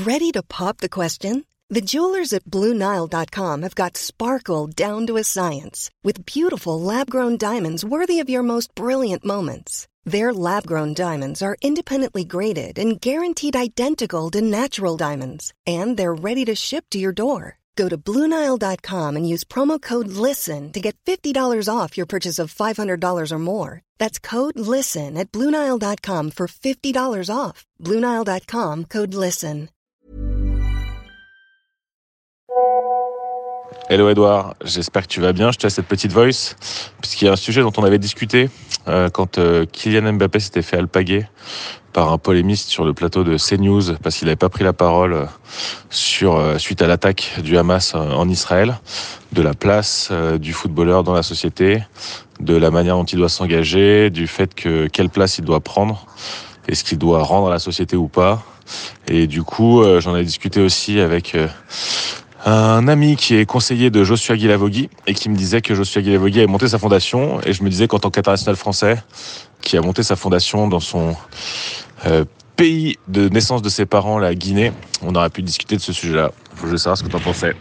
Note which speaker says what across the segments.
Speaker 1: Ready to pop the question? The jewelers at BlueNile.com have got sparkle down to a science with beautiful lab-grown diamonds worthy of your most brilliant moments. Their lab-grown diamonds are independently graded and guaranteed identical to natural diamonds, and they're ready to ship to your door. Go to BlueNile.com and use promo code LISTEN to get $50 off your purchase of $500 or more. That's code LISTEN at BlueNile.com for $50 off. BlueNile.com, code LISTEN.
Speaker 2: Hello Edouard, j'espère que tu vas bien. Je te laisse cette petite voice, puisqu'il y a un sujet dont on avait discuté quand Kylian Mbappé s'était fait alpaguer par un polémiste sur le plateau de CNews parce qu'il n'avait pas pris la parole suite à l'attaque du Hamas en Israël, de la place du footballeur dans la société, de la manière dont il doit s'engager, du fait que quelle place il doit prendre, est-ce qu'il doit rendre à la société ou pas. Et du coup, j'en ai discuté aussi avec un ami qui est conseiller de Joshua Guilavogui et qui me disait que Joshua Guilavogui avait monté sa fondation, et je me disais qu'en tant qu'international français qui a monté sa fondation dans son pays de naissance de ses parents, la Guinée, on aurait pu discuter de ce sujet-là. Je voulais savoir ce que tu en pensais.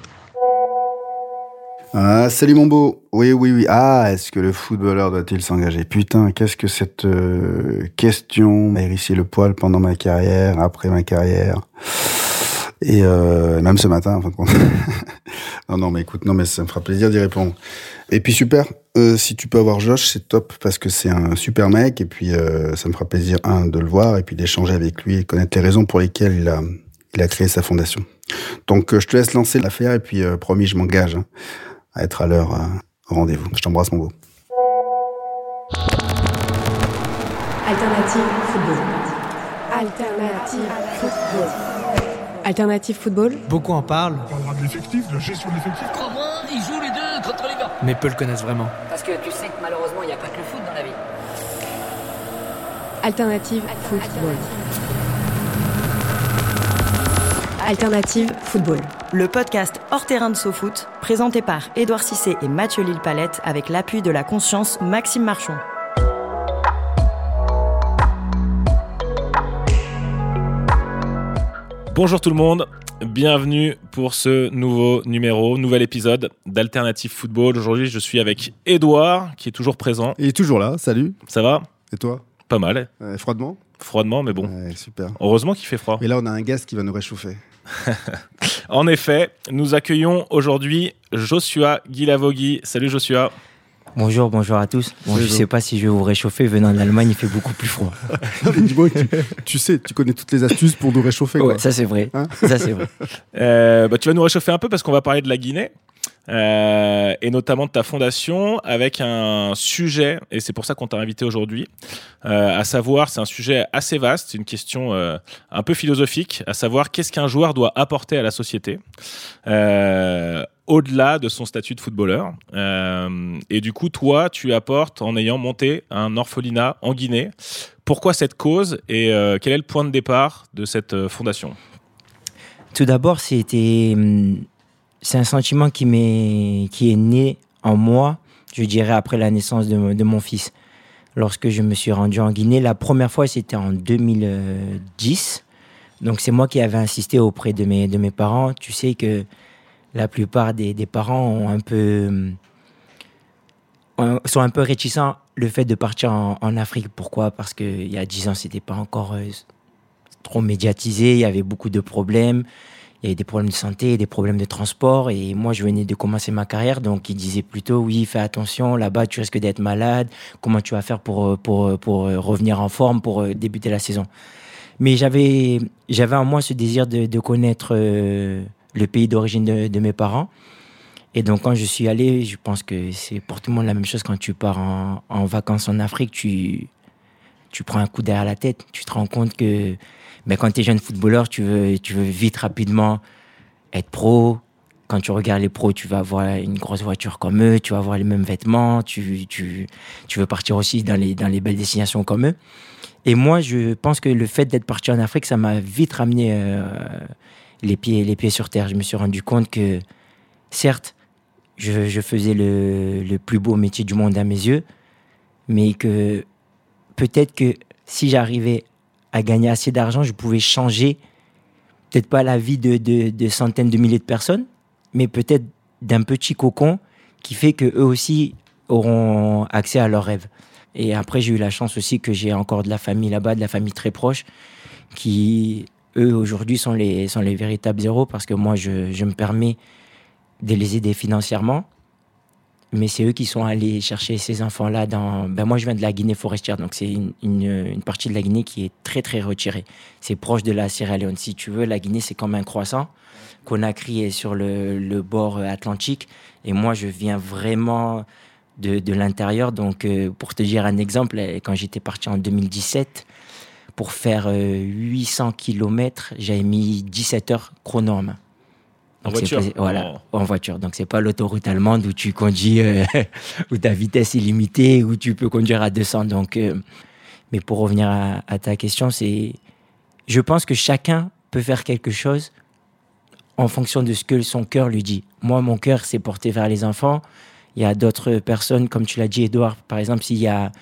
Speaker 3: Ah, salut mon beau. Oui. Ah, est-ce que le footballeur doit-il s'engager? Putain, qu'est-ce que cette question m'a hérissé le poil pendant ma carrière, après ma carrière. Et même ce matin, en fin de compte. non, mais écoute, mais ça me fera plaisir d'y répondre. Et puis super, si tu peux avoir Josh, c'est top, parce que c'est un super mec, et puis ça me fera plaisir, de le voir, et puis d'échanger avec lui, et connaître les raisons pour lesquelles il a créé sa fondation. Donc je te laisse lancer l'affaire, et puis promis, je m'engage à être à l'heure au rendez-vous. Je t'embrasse mon beau.
Speaker 4: Alternative football.
Speaker 5: Beaucoup en parlent.
Speaker 6: On parlera de l'effectif, de la gestion de l'effectif.
Speaker 7: Comment ils jouent les deux contre les gars?
Speaker 5: Mais peu le connaissent vraiment.
Speaker 7: Parce que tu sais que malheureusement, il n'y a pas que le foot dans la vie.
Speaker 4: Alternative football. Alternative football.
Speaker 8: Le podcast Hors terrain de SoFoot, présenté par Édouard Cissé et Mathieu Lille-Palette avec l'appui de la conscience Maxime Marchon.
Speaker 2: Bonjour tout le monde, bienvenue pour ce nouvel épisode d'Alternative Football. Aujourd'hui, je suis avec Edouard, qui est toujours présent.
Speaker 3: Il est toujours là, salut.
Speaker 2: Ça va?
Speaker 3: Et toi?
Speaker 2: Pas mal.
Speaker 3: Froidement?
Speaker 2: Froidement, mais bon.
Speaker 3: Ouais, super.
Speaker 2: Heureusement qu'il fait froid.
Speaker 3: Et là, on a un gaz qui va nous réchauffer.
Speaker 2: En effet, nous accueillons aujourd'hui Joshua Guilavogui. Salut Joshua.
Speaker 9: Bonjour à tous. Bon, je sais pas si je vais vous réchauffer. Venant d'Allemagne, il fait beaucoup plus froid.
Speaker 3: Mais dis-moi, tu sais, tu connais toutes les astuces pour nous réchauffer.
Speaker 9: Ouais,
Speaker 3: quoi.
Speaker 9: ça c'est vrai.
Speaker 3: Hein,
Speaker 9: ça c'est vrai.
Speaker 2: Tu vas nous réchauffer un peu parce qu'on va parler de la Guinée. Et notamment de ta fondation avec un sujet, et c'est pour ça qu'on t'a invité aujourd'hui, à savoir, c'est un sujet assez vaste, c'est une question un peu philosophique, à savoir qu'est-ce qu'un joueur doit apporter à la société au-delà de son statut de footballeur. Et du coup, toi, tu apportes en ayant monté un orphelinat en Guinée. Pourquoi cette cause et quel est le point de départ de cette fondation?
Speaker 9: Tout d'abord, c'est un sentiment qui est né en moi, je dirais, après la naissance de mon fils. Lorsque je me suis rendu en Guinée, la première fois, c'était en 2010. Donc, c'est moi qui avais insisté auprès de mes parents. Tu sais que la plupart des parents sont un peu réticents le fait de partir en Afrique. Pourquoi? Parce qu'il y a 10 ans, c'était pas encore trop médiatisé. Il y avait beaucoup de problèmes. Il y avait des problèmes de santé, des problèmes de transport. Et moi, je venais de commencer ma carrière. Donc, ils disaient plutôt, oui, fais attention, là-bas, tu risques d'être malade. Comment tu vas faire pour revenir en forme, pour débuter la saison? Mais j'avais en moi ce désir de connaître le pays d'origine de mes parents. Et donc, quand je suis allé, je pense que c'est pour tout le monde la même chose. Quand tu pars en vacances en Afrique, tu prends un coup derrière la tête. Tu te rends compte que quand tu es jeune footballeur, tu veux vite, rapidement être pro. Quand tu regardes les pros, tu vas avoir une grosse voiture comme eux, tu vas avoir les mêmes vêtements, tu veux partir aussi dans les belles destinations comme eux. Et moi, je pense que le fait d'être parti en Afrique, ça m'a vite ramené les pieds sur terre. Je me suis rendu compte que, certes, je faisais le plus beau métier du monde à mes yeux, mais que peut-être que si j'arrivais à gagner assez d'argent, je pouvais changer peut-être pas la vie de centaines de milliers de personnes, mais peut-être d'un petit cocon qui fait qu'eux aussi auront accès à leurs rêves. Et après, j'ai eu la chance aussi que j'ai encore de la famille là-bas, de la famille très proche, qui, eux, aujourd'hui, sont les véritables héros, parce que moi, je me permets de les aider financièrement, mais c'est eux qui sont allés chercher ces enfants-là dans... moi, je viens de la Guinée forestière, donc c'est une partie de la Guinée qui est très, très retirée. C'est proche de la Sierra Leone. Si tu veux, la Guinée, c'est comme un croissant. Conakry est sur le bord atlantique, et moi, je viens vraiment de l'intérieur. Donc, pour te dire un exemple, quand j'étais parti en 2017, pour faire 800 km, j'avais mis 17 heures chrono en main. Donc
Speaker 2: en voiture.
Speaker 9: Voilà, en voiture. Donc, c'est pas l'autoroute allemande où tu conduis, où ta vitesse est limitée, où tu peux conduire à 200. Donc, mais pour revenir à ta question, je pense que chacun peut faire quelque chose en fonction de ce que son cœur lui dit. Moi, mon cœur, c'est porté vers les enfants. Il y a d'autres personnes, comme tu l'as dit, Edouard, par exemple, s'il y a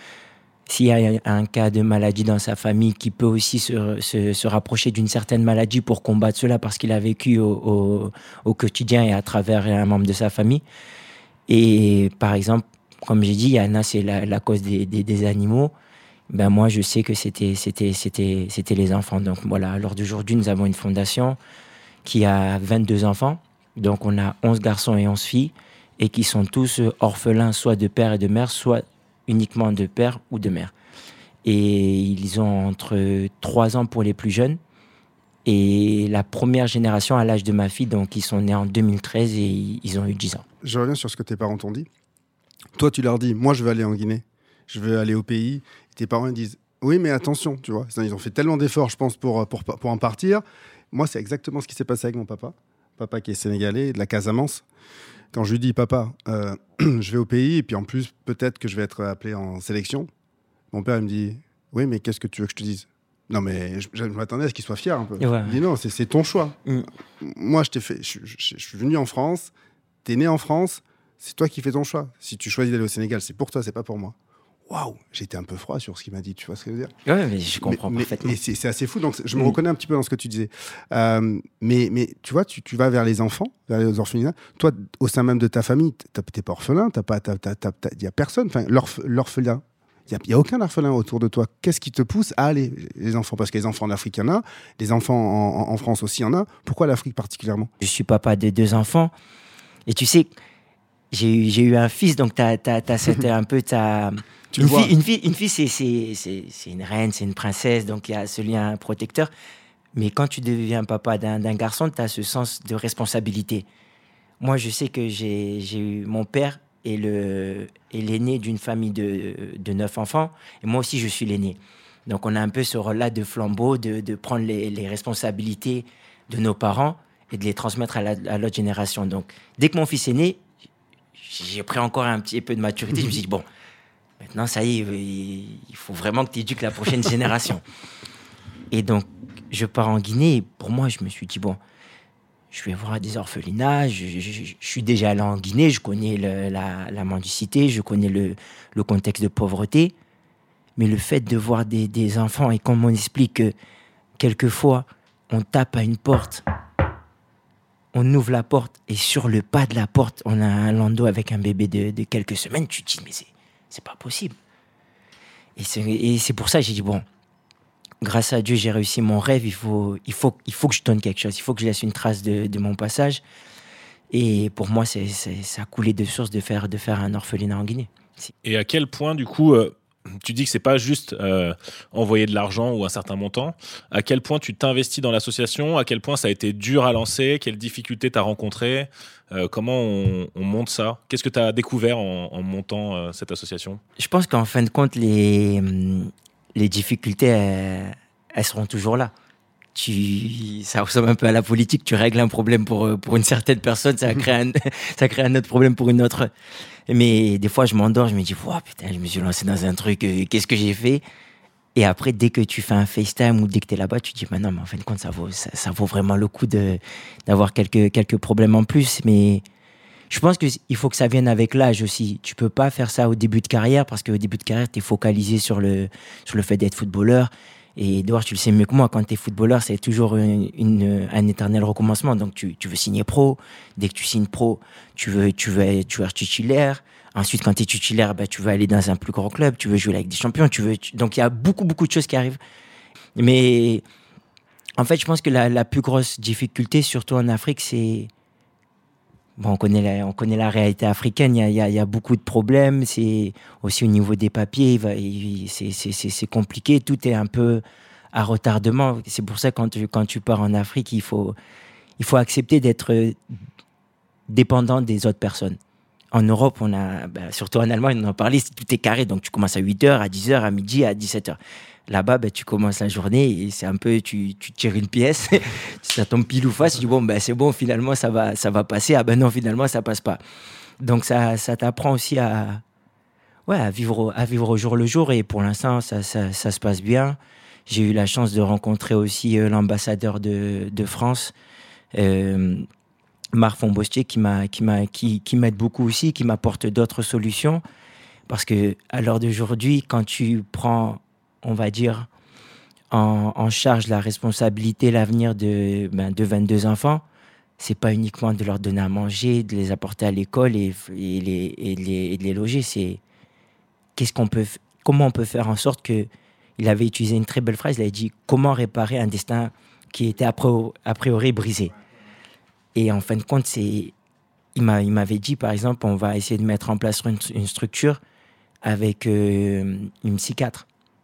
Speaker 9: un cas de maladie dans sa famille, qui peut aussi se rapprocher d'une certaine maladie pour combattre cela, parce qu'il a vécu au quotidien et à travers un membre de sa famille. Et par exemple, comme j'ai dit, Yana, c'est la cause des animaux. Moi, je sais que c'était les enfants. Donc voilà, à l'heure d'aujourd'hui, nous avons une fondation qui a 22 enfants. Donc on a 11 garçons et 11 filles, et qui sont tous orphelins, soit de père et de mère, soit uniquement de père ou de mère. Et ils ont entre 3 ans pour les plus jeunes. Et la première génération, à l'âge de ma fille, donc ils sont nés en 2013 et ils ont eu 10 ans.
Speaker 3: Je reviens sur ce que tes parents t'ont dit. Toi, tu leur dis, moi, je veux aller en Guinée. Je veux aller au pays. Et tes parents, ils disent, oui, mais attention, tu vois. Ils ont fait tellement d'efforts, je pense, pour en partir. Moi, c'est exactement ce qui s'est passé avec mon papa. Papa qui est sénégalais, de la Casamance. Quand je lui dis, papa, je vais au pays, et puis en plus, peut-être que je vais être appelé en sélection, mon père, il me dit, oui, mais qu'est-ce que tu veux que je te dise ? Non, mais je m'attendais à ce qu'il soit fier un peu.
Speaker 9: Ouais.
Speaker 3: Il dit, non, c'est ton choix. Moi, je suis venu en France, t'es né en France, c'est toi qui fais ton choix. Si tu choisis d'aller au Sénégal, c'est pour toi, c'est pas pour moi. Waouh, j'étais un peu froid sur ce qu'il m'a dit, tu vois ce que je veux dire ?
Speaker 9: Oui, mais je comprends parfaitement.
Speaker 3: Mais c'est assez fou, donc je me reconnais un petit peu dans ce que tu disais. Mais tu vois, tu vas vers les enfants, vers les orphelinats. Toi, au sein même de ta famille, t'es pas orphelin, il y a personne. Enfin, l'orphelin, il y a aucun orphelin autour de toi. Qu'est-ce qui te pousse à aller, les enfants ? Parce que les enfants en Afrique, il y en a. Les enfants en France aussi, il y en a. Pourquoi l'Afrique particulièrement ?
Speaker 9: Je suis papa de 2 enfants. Et tu sais, j'ai eu un fils, donc c'était un peu ta... Une fille, c'est une reine, c'est une princesse, donc il y a ce lien protecteur. Mais quand tu deviens papa d'un garçon, tu as ce sens de responsabilité. Moi, je sais que j'ai eu mon père est l'aîné d'une famille de 9 enfants, et moi aussi, je suis l'aîné. Donc, on a un peu ce rôle-là de flambeau, de prendre les responsabilités de nos parents et de les transmettre à l'autre génération. Donc, dès que mon fils est né, j'ai pris encore un petit peu de maturité. Je me suis dit, bon, maintenant, ça y est, il faut vraiment que tu éduques la prochaine génération. Et donc, je pars en Guinée. Et pour moi, je me suis dit, bon, je vais voir des orphelinats. Je suis déjà allé en Guinée. Je connais la mendicité. Je connais le contexte de pauvreté. Mais le fait de voir des enfants, et comme on explique que quelquefois, on tape à une porte, on ouvre la porte, et sur le pas de la porte, on a un landau avec un bébé de quelques semaines. Tu te dis, mais c'est pas possible. Et c'est pour ça que j'ai dit, bon, grâce à Dieu, j'ai réussi mon rêve. Il faut que je donne quelque chose. Il faut que je laisse une trace de mon passage. Et pour moi, ça a coulé de source de faire un orphelinat en Guinée.
Speaker 2: Et à quel point, du coup, tu dis que c'est pas juste envoyer de l'argent ou un certain montant. À quel point tu t'investis dans l'association ? À quel point ça a été dur à lancer ? Quelles difficultés tu as rencontrées ? Comment on monte ça ? Qu'est-ce que tu as découvert en montant cette association ?
Speaker 9: Je pense qu'en fin de compte, les difficultés, elles seront toujours là. Ça ressemble un peu à la politique. Tu règles un problème pour une certaine personne, ça crée un autre problème pour une autre. Mais des fois, je m'endors, je me dis, oh, putain, je me suis lancé dans un truc, qu'est-ce que j'ai fait ? Et après, dès que tu fais un FaceTime ou dès que tu es là-bas, tu te dis, bah non, mais en fin de compte, ça vaut vraiment le coup d'avoir quelques problèmes en plus. Mais je pense qu'il faut que ça vienne avec l'âge aussi. Tu peux pas faire ça au début de carrière, parce qu'au début de carrière, tu es focalisé sur le fait d'être footballeur. Et Edouard, tu le sais mieux que moi, quand tu es footballeur, c'est toujours un éternel recommencement. Donc, tu veux signer pro. Dès que tu signes pro, tu veux être titulaire. Ensuite, quand tu es titulaire, tu veux aller dans un plus grand club. Tu veux jouer avec des champions. Donc, il y a beaucoup, beaucoup de choses qui arrivent. Mais en fait, je pense que la plus grosse difficulté, surtout en Afrique, c'est... Bon, on connaît la réalité africaine, il y a beaucoup de problèmes, c'est aussi au niveau des papiers, c'est compliqué, tout est un peu à retardement. C'est pour ça que quand tu pars en Afrique, il faut accepter d'être dépendant des autres personnes. En Europe, surtout en Allemagne, on en parlait, tout est carré, donc tu commences à 8h, à 10h, à midi, à 17h. Là-bas, tu commences la journée et c'est un peu, tu tires une pièce, ça tombe pile ou face, tu dis bon, c'est bon, finalement, ça va passer. Ah ben non, finalement, ça passe pas. Donc, ça t'apprend aussi à vivre au jour le jour et pour l'instant, ça se passe bien. J'ai eu la chance de rencontrer aussi l'ambassadeur de France, Marc Fonbostier, qui m'aide beaucoup aussi, qui m'apporte d'autres solutions. Parce que à l'heure d'aujourd'hui, quand tu prends, on va dire, en charge la responsabilité, l'avenir de 22 enfants, c'est pas uniquement de leur donner à manger, de les apporter à l'école et de les loger. C'est comment on peut faire en sorte que, il avait utilisé une très belle phrase, il avait dit comment réparer un destin qui était a priori brisé. Et en fin de compte, il m'avait dit, par exemple, on va essayer de mettre en place une structure avec une psychiatre.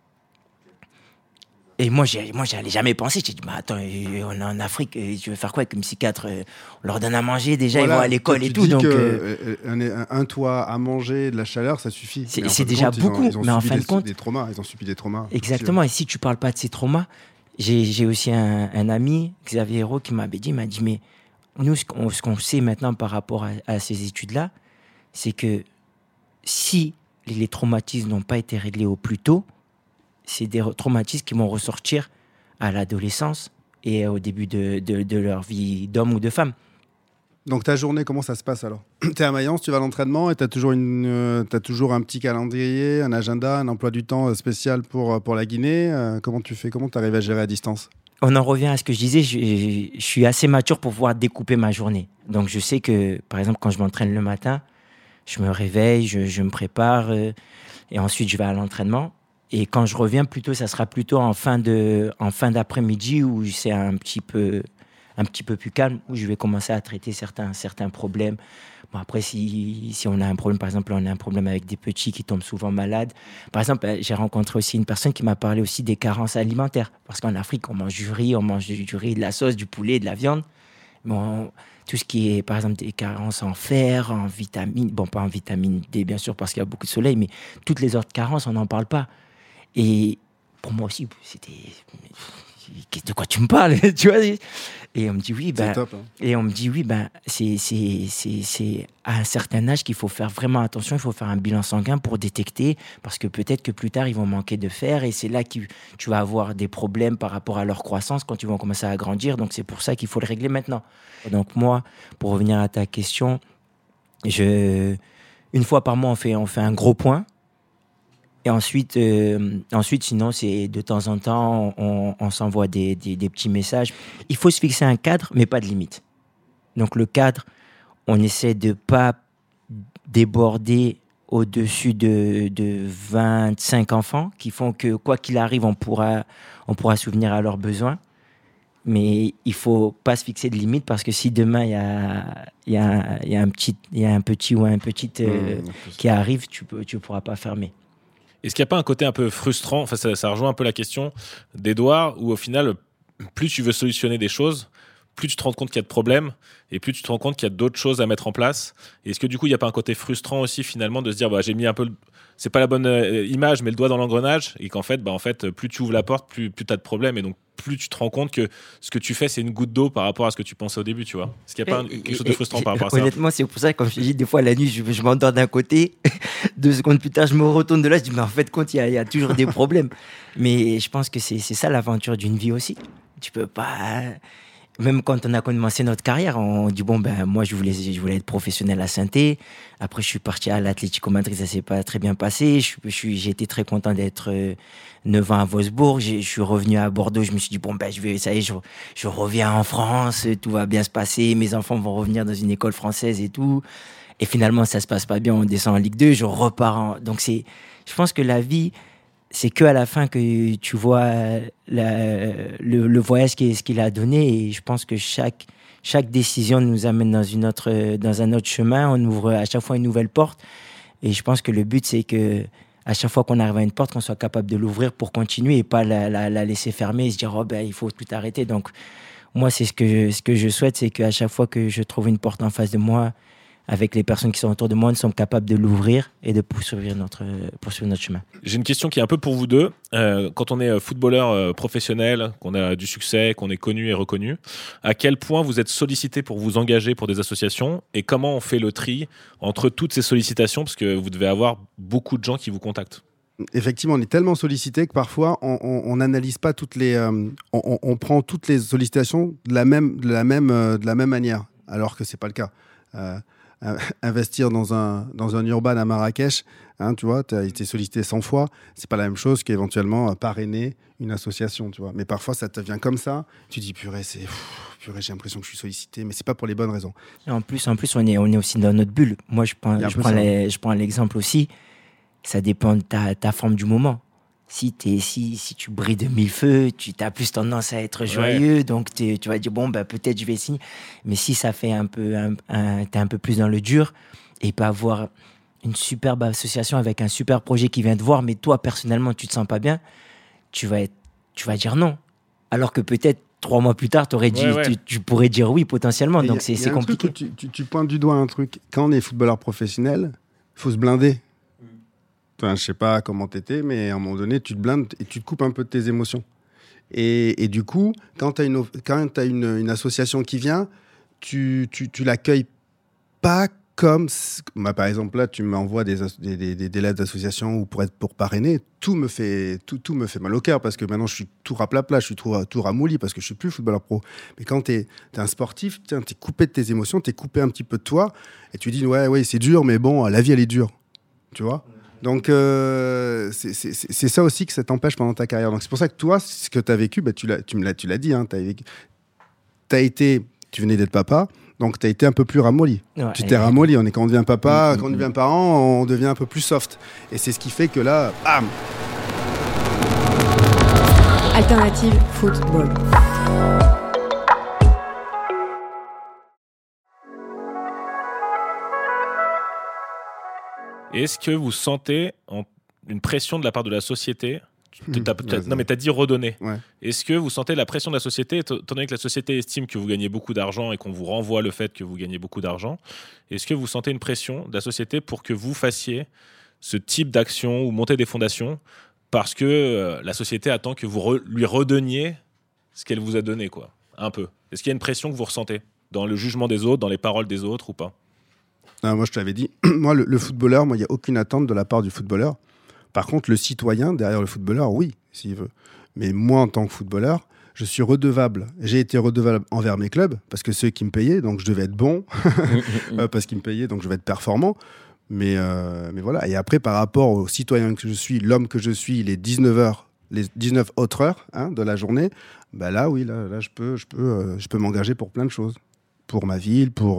Speaker 9: Et moi, j'allais jamais penser. J'ai dit, attends, on est en Afrique, tu veux faire quoi avec une psychiatre? On leur donne à manger, déjà, ils vont à l'école et tout. Donc,
Speaker 3: un toit, à manger, de la chaleur, ça suffit.
Speaker 9: C'est déjà beaucoup, mais en fin de compte...
Speaker 3: Ils ont subi des traumas.
Speaker 9: Exactement, et si tu parles pas de ces traumas, j'ai aussi un ami, Xavier Hérault, qui m'avait dit, mais nous, ce qu'on sait maintenant par rapport à ces études-là, c'est que si les traumatismes n'ont pas été réglés au plus tôt, c'est des traumatismes qui vont ressortir à l'adolescence et au début de leur vie d'homme ou de femme.
Speaker 3: Donc ta journée, comment ça se passe alors? T'es à Mayence, tu vas à l'entraînement et t'as toujours un petit calendrier, un agenda, un emploi du temps spécial pour la Guinée. Comment tu fais? Comment t'arrives à gérer à distance?
Speaker 9: On en revient à ce que je disais, je suis assez mature pour pouvoir découper ma journée. Donc je sais que, par exemple, quand je m'entraîne le matin, je me réveille, je me prépare et ensuite je vais à l'entraînement. Et quand je reviens, ça sera plutôt en fin d'après-midi où c'est un petit peu plus calme, où je vais commencer à traiter certains problèmes. Bon, après, si on a un problème, par exemple, on a un problème avec des petits qui tombent souvent malades. Par exemple, j'ai rencontré aussi une personne qui m'a parlé aussi des carences alimentaires. Parce qu'en Afrique, on mange du riz, de la sauce, du poulet, de la viande. Bon, tout ce qui est, par exemple, des carences en fer, en vitamines, bon, pas en vitamine D, bien sûr, parce qu'il y a beaucoup de soleil, mais toutes les autres carences, on n'en parle pas. Et pour moi aussi, c'était... De quoi tu me parles, tu vois? Et on me dit oui,
Speaker 3: c'est top, hein.
Speaker 9: Et on me dit oui, c'est à un certain âge qu'il faut faire vraiment attention, il faut faire un bilan sanguin pour détecter, parce que peut-être que plus tard ils vont manquer de fer et c'est là que tu vas avoir des problèmes par rapport à leur croissance quand ils vont commencer à grandir. Donc c'est pour ça qu'il faut le régler maintenant. Donc moi, pour revenir à ta question, une fois par mois on fait un gros point. Et ensuite, sinon, c'est de temps en temps, on s'envoie des petits messages. Il faut se fixer un cadre, mais pas de limite. Donc, le cadre, on essaie de ne pas déborder au-dessus de 25 enfants qui font que, quoi qu'il arrive, on pourra subvenir à leurs besoins. Mais il ne faut pas se fixer de limite parce que si demain, il y a un petit ou un petit qui arrive, tu ne pourras pas fermer.
Speaker 2: Est-ce qu'il n'y a pas un côté un peu frustrant, enfin ça rejoint un peu la question d'Edouard, où au final, plus tu veux solutionner des choses, plus tu te rends compte qu'il y a de problèmes, et plus tu te rends compte qu'il y a d'autres choses à mettre en place. Et est-ce que du coup, il n'y a pas un côté frustrant aussi finalement de se dire, j'ai mis un peu, c'est pas la bonne image, mais le doigt dans l'engrenage, et qu'en fait, plus tu ouvres la porte, plus tu as de problèmes, et donc plus tu te rends compte que ce que tu fais, c'est une goutte d'eau par rapport à ce que tu pensais au début, tu vois. Est-ce qu'il n'y a pas quelque chose de frustrant par rapport à ça?
Speaker 9: Honnêtement, c'est pour ça que, comme je te dis, des fois, la nuit, je m'endors d'un côté, 2 secondes plus tard, je me retourne de là, je dis, mais en fait, compte, il y a toujours des problèmes. Mais je pense que c'est ça l'aventure d'une vie aussi. Tu peux pas... même quand on a commencé notre carrière, on dit bon ben moi je voulais être professionnel à Saint-Étienne. Après je suis parti à l'Atlético Madrid, ça s'est pas très bien passé. J'ai été très content d'être 9 ans à Wolfsburg. Je suis revenu à Bordeaux, je me suis dit bon ben ça y est, je reviens en France, tout va bien se passer, mes enfants vont revenir dans une école française et tout. Et finalement ça se passe pas bien, on descend en Ligue 2, je repars donc je pense que la vie, c'est qu'à la fin que tu vois le voyage ce qu'il a donné. Et je pense que chaque décision nous amène dans un autre chemin. On ouvre à chaque fois une nouvelle porte. Et je pense que le but, c'est que à chaque fois qu'on arrive à une porte, qu'on soit capable de l'ouvrir pour continuer et pas la laisser fermer et se dire oh ben il faut tout arrêter. Donc moi, c'est ce que je souhaite, c'est qu'à chaque fois que je trouve une porte en face de moi, avec les personnes qui sont autour de moi, nous sommes capables de l'ouvrir et de poursuivre notre chemin.
Speaker 5: J'ai une question qui est un peu pour vous deux. Quand on est footballeur professionnel, qu'on a du succès, qu'on est connu et reconnu, à quel point vous êtes sollicité pour vous engager pour des associations et comment on fait le tri entre toutes ces sollicitations, parce que vous devez avoir beaucoup de gens qui vous contactent.
Speaker 3: Effectivement, on est tellement sollicité que parfois on n'analyse pas toutes les, on prend toutes les sollicitations de la même manière, alors que c'est pas le cas. Investir dans un urban à Marrakech, tu vois, tu as été sollicité 100 fois, c'est pas la même chose qu'éventuellement parrainer une association, tu vois. Mais parfois ça te vient comme ça, tu dis purée, j'ai l'impression que je suis sollicité, mais c'est pas pour les bonnes raisons.
Speaker 9: Et en plus on est aussi dans notre bulle. Moi je prends l'exemple aussi, ça dépend de ta forme du moment. Si tu brilles de mille feux, tu as plus tendance à être joyeux, donc tu vas dire bon peut-être je vais signer. Mais si ça fait t'es un peu plus dans le dur, et pas avoir une superbe association avec un super projet qui vient te voir, mais toi personnellement tu te sens pas bien, tu vas dire non. Alors que peut-être 3 mois plus tard, tu pourrais dire oui potentiellement. Donc c'est compliqué.
Speaker 3: Tu pointes du doigt un truc. Quand on est footballeur professionnel, il faut se blinder. Enfin, je sais pas comment t'étais, mais à un moment donné, tu te blindes et tu te coupes un peu de tes émotions. Et du coup, quand t'as une association qui vient, tu l'accueilles pas comme... par exemple, là, tu m'envoies des lettres d'association ou pour parrainer. Tout me fait mal au cœur parce que maintenant, je suis tout raplapla, je suis tout ramolli parce que je suis plus footballeur pro. Mais quand t'es un sportif, t'es coupé de tes émotions, t'es coupé un petit peu de toi et tu dis, ouais, c'est dur, mais bon, la vie, elle est dure. Tu vois ? Donc, c'est ça aussi que ça t'empêche pendant ta carrière. Donc, c'est pour ça que toi, ce que tu as vécu, tu l'as dit, hein, tu venais d'être papa, donc tu as été un peu plus ramolli. Ouais, tu t'es ramolli. Quand on devient papa, quand on devient parent, on devient un peu plus soft. Et c'est ce qui fait que là, bam!
Speaker 4: Alternative football.
Speaker 5: Est-ce que vous sentez une pression de la part de la société ? Non, mais tu as dit redonner. Ouais. Est-ce que vous sentez la pression de la société, étant donné que la société estime que vous gagnez beaucoup d'argent et qu'on vous renvoie le fait que vous gagnez beaucoup d'argent, est-ce que vous sentez une pression de la société pour que vous fassiez ce type d'action ou monter des fondations parce que la société attend que vous lui redonniez ce qu'elle vous a donné, quoi, un peu ? Est-ce qu'il y a une pression que vous ressentez dans le jugement des autres, dans les paroles des autres ou pas ?
Speaker 3: Moi, je t'avais dit, moi, le footballeur, il n'y a aucune attente de la part du footballeur. Par contre, le citoyen, derrière le footballeur, oui, s'il veut. Mais moi, en tant que footballeur, je suis redevable. J'ai été redevable envers mes clubs, parce que ceux qui me payaient, donc je devais être bon, parce qu'ils me payaient, donc je vais être performant. Mais voilà. Et après, par rapport au citoyen que je suis, l'homme que je suis, les 19 autres heures de la journée, là, oui, là je peux m'engager pour plein de choses. Pour ma ville, pour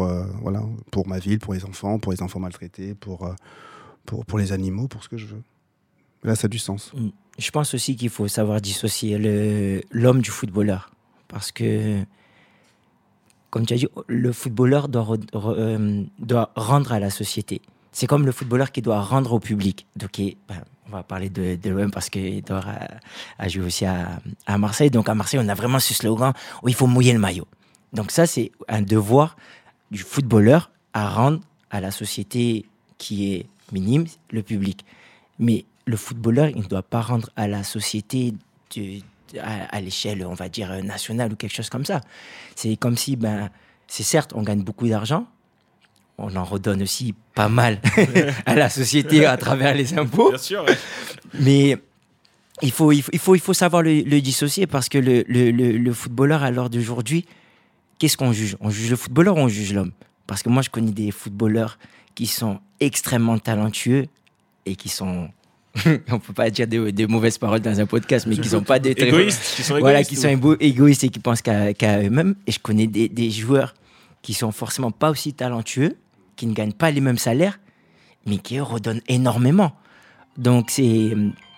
Speaker 3: les enfants maltraités, pour les animaux, pour ce que je veux. Là, ça a du sens.
Speaker 9: Je pense aussi qu'il faut savoir dissocier l'homme du footballeur. Parce que, comme tu as dit, le footballeur doit rendre à la société. C'est comme le footballeur qui doit rendre au public. Donc, on va parler de l'OM parce qu'Edouard a joué aussi à Marseille. Donc, à Marseille, on a vraiment ce slogan où il faut mouiller le maillot. Donc ça, c'est un devoir du footballeur à rendre à la société qui est minime, le public. Mais le footballeur, il ne doit pas rendre à la société à l'échelle, on va dire, nationale ou quelque chose comme ça. C'est comme si, c'est certes, on gagne beaucoup d'argent, on en redonne aussi pas mal à la société à travers les impôts.
Speaker 5: Bien sûr, ouais.
Speaker 9: Mais il faut savoir le dissocier parce que le footballeur, à l'heure d'aujourd'hui, qu'est-ce qu'on juge? On juge le footballeur ou on juge l'homme? Parce que moi, je connais des footballeurs qui sont extrêmement talentueux et qui sont... on peut pas dire des mauvaises paroles dans un podcast, mais qui sont pas des...
Speaker 5: Égoïstes. Qui sont
Speaker 9: voilà,
Speaker 5: égoïstes.
Speaker 9: qui sont égoïstes et qui pensent qu'à eux-mêmes. Et je connais des joueurs qui sont forcément pas aussi talentueux, qui ne gagnent pas les mêmes salaires, mais qui eux redonnent énormément. Donc c'est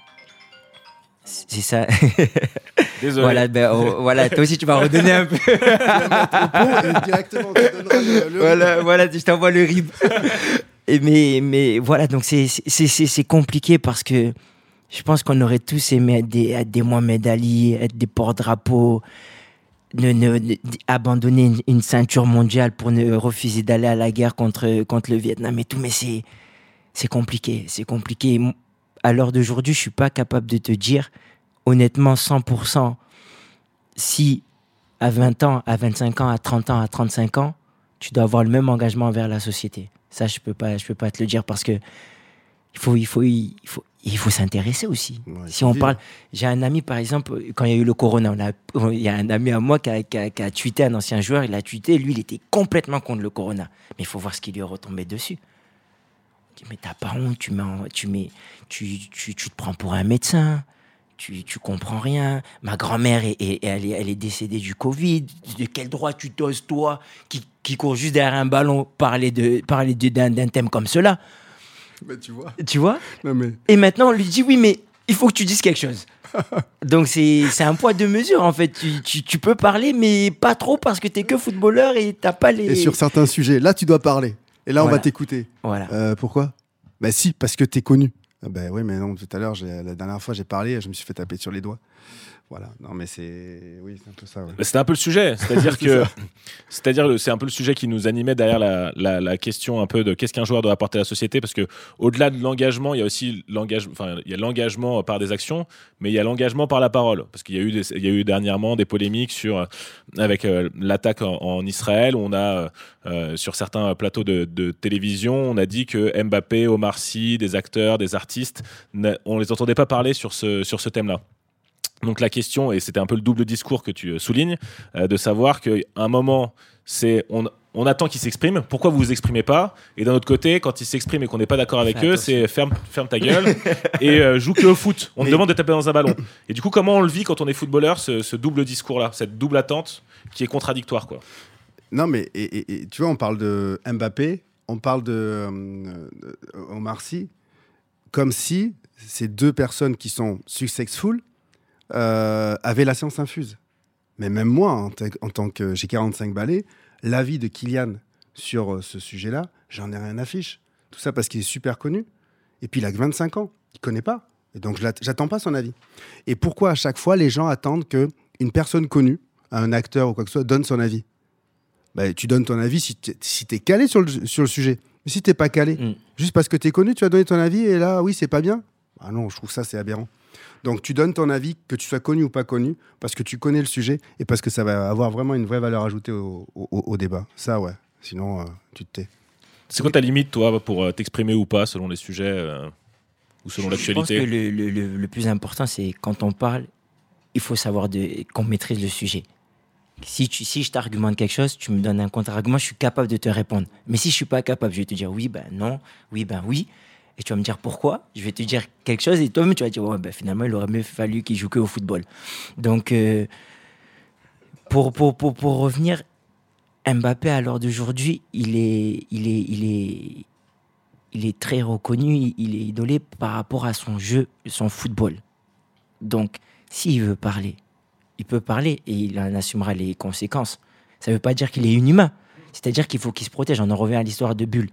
Speaker 9: ça.
Speaker 5: Désolé.
Speaker 9: Voilà, toi aussi tu vas redonner un peu.
Speaker 3: Et directement, tu donneras le
Speaker 9: voilà, je t'envoie le rib. mais voilà, donc c'est compliqué parce que je pense qu'on aurait tous aimé être des Mohamed Ali, être des porte-drapeaux, abandonner une ceinture mondiale pour ne refuser d'aller à la guerre contre le Vietnam et tout, mais c'est compliqué. À l'heure d'aujourd'hui, je suis pas capable de te dire, honnêtement, 100%, si à 20 ans, à 25 ans, à 30 ans, à 35 ans, tu dois avoir le même engagement envers la société. Ça, je peux pas te le dire parce que il faut s'intéresser aussi. Ouais, si on parle, j'ai un ami par exemple, quand il y a eu le corona, il y a un ami à moi qui a tweeté, un ancien joueur, il a tweeté, lui, il était complètement contre le corona. Mais il faut voir ce qui lui est retombé dessus. Mais t'as pas honte, tu te prends pour un médecin, tu comprends rien. Ma grand-mère, elle est décédée du Covid. De quel droit tu t'oses, toi, qui cours juste derrière un ballon, parler d'un thème comme cela?
Speaker 3: Mais tu
Speaker 9: vois
Speaker 3: non, mais...
Speaker 9: Et maintenant, on lui dit, oui, mais il faut que tu dises quelque chose. Donc, c'est un poids de mesure, en fait. Tu peux parler, mais pas trop parce que t'es que footballeur et t'as pas les...
Speaker 3: Et sur certains sujets, là, tu dois parler. Et là, on va t'écouter.
Speaker 9: Voilà.
Speaker 3: Pourquoi? Bah si, parce que t'es connu. Oui, mais non, tout à l'heure, la dernière fois, j'ai parlé, je me suis fait taper sur les doigts. Voilà. Non, mais c'est un peu ça. Ouais.
Speaker 5: C'était un peu le sujet. C'est un peu le sujet qui nous animait derrière la question un peu de qu'est-ce qu'un joueur doit apporter à la société, parce que au-delà de l'engagement, il y a aussi l'engagement par des actions, mais il y a l'engagement par la parole, parce qu'il y a eu dernièrement des polémiques avec l'attaque en Israël, où on a sur certains plateaux de télévision, on a dit que Mbappé, Omar Sy, des acteurs, des artistes, on les entendait pas parler sur ce thème-là. Donc la question, et c'était un peu le double discours que tu soulignes, de savoir qu'à un moment, on attend qu'ils s'expriment, pourquoi vous vous exprimez pas? Et d'un autre côté, quand ils s'expriment et qu'on n'est pas d'accord avec eux, c'est ferme ta gueule et joue que au foot. On te demande de taper dans un ballon. Et du coup, comment on le vit quand on est footballeur, ce double discours-là, cette double attente qui est contradictoire, quoi?
Speaker 3: Non, mais et tu vois, on parle de Mbappé, on parle de Omar Sy, comme si ces deux personnes qui sont successful avait la science infuse. Mais même moi, en tant que j'ai 45 balais, l'avis de Kylian sur ce sujet-là, j'en ai rien à fiche. Tout ça parce qu'il est super connu. Et puis il a que 25 ans, il connaît pas. Et donc j'attends pas son avis. Et pourquoi à chaque fois les gens attendent qu'une personne connue, un acteur ou quoi que ce soit, donne son avis? Tu donnes ton avis si t'es calé sur le sujet. Mais si t'es pas calé, juste parce que t'es connu, tu vas donner ton avis et là, oui, c'est pas bien. Ah non, je trouve ça, c'est aberrant. Donc, tu donnes ton avis, que tu sois connu ou pas connu, parce que tu connais le sujet et parce que ça va avoir vraiment une vraie valeur ajoutée au débat. Ça, ouais. Sinon, tu te tais.
Speaker 5: C'est quoi ta limite, toi, pour t'exprimer ou pas, selon les sujets ou selon l'actualité?
Speaker 9: Je pense que le plus important, c'est quand on parle, il faut savoir qu'on maîtrise le sujet. Si je t'argumente quelque chose, tu me donnes un contre-argument, je suis capable de te répondre. Mais si je suis pas capable, je vais te dire oui, ben non, oui, ben oui. Et tu vas me dire pourquoi. Je vais te dire quelque chose et toi-même, tu vas dire finalement, il aurait mieux fallu qu'il joue que au football. Donc, pour revenir, Mbappé, à l'heure d'aujourd'hui, il est très reconnu, il est idolé par rapport à son jeu, son football. Donc, s'il veut parler, il peut parler et il en assumera les conséquences. Ça ne veut pas dire qu'il est inhumain. C'est-à-dire qu'il faut qu'il se protège. On en revient à l'histoire de Bulle.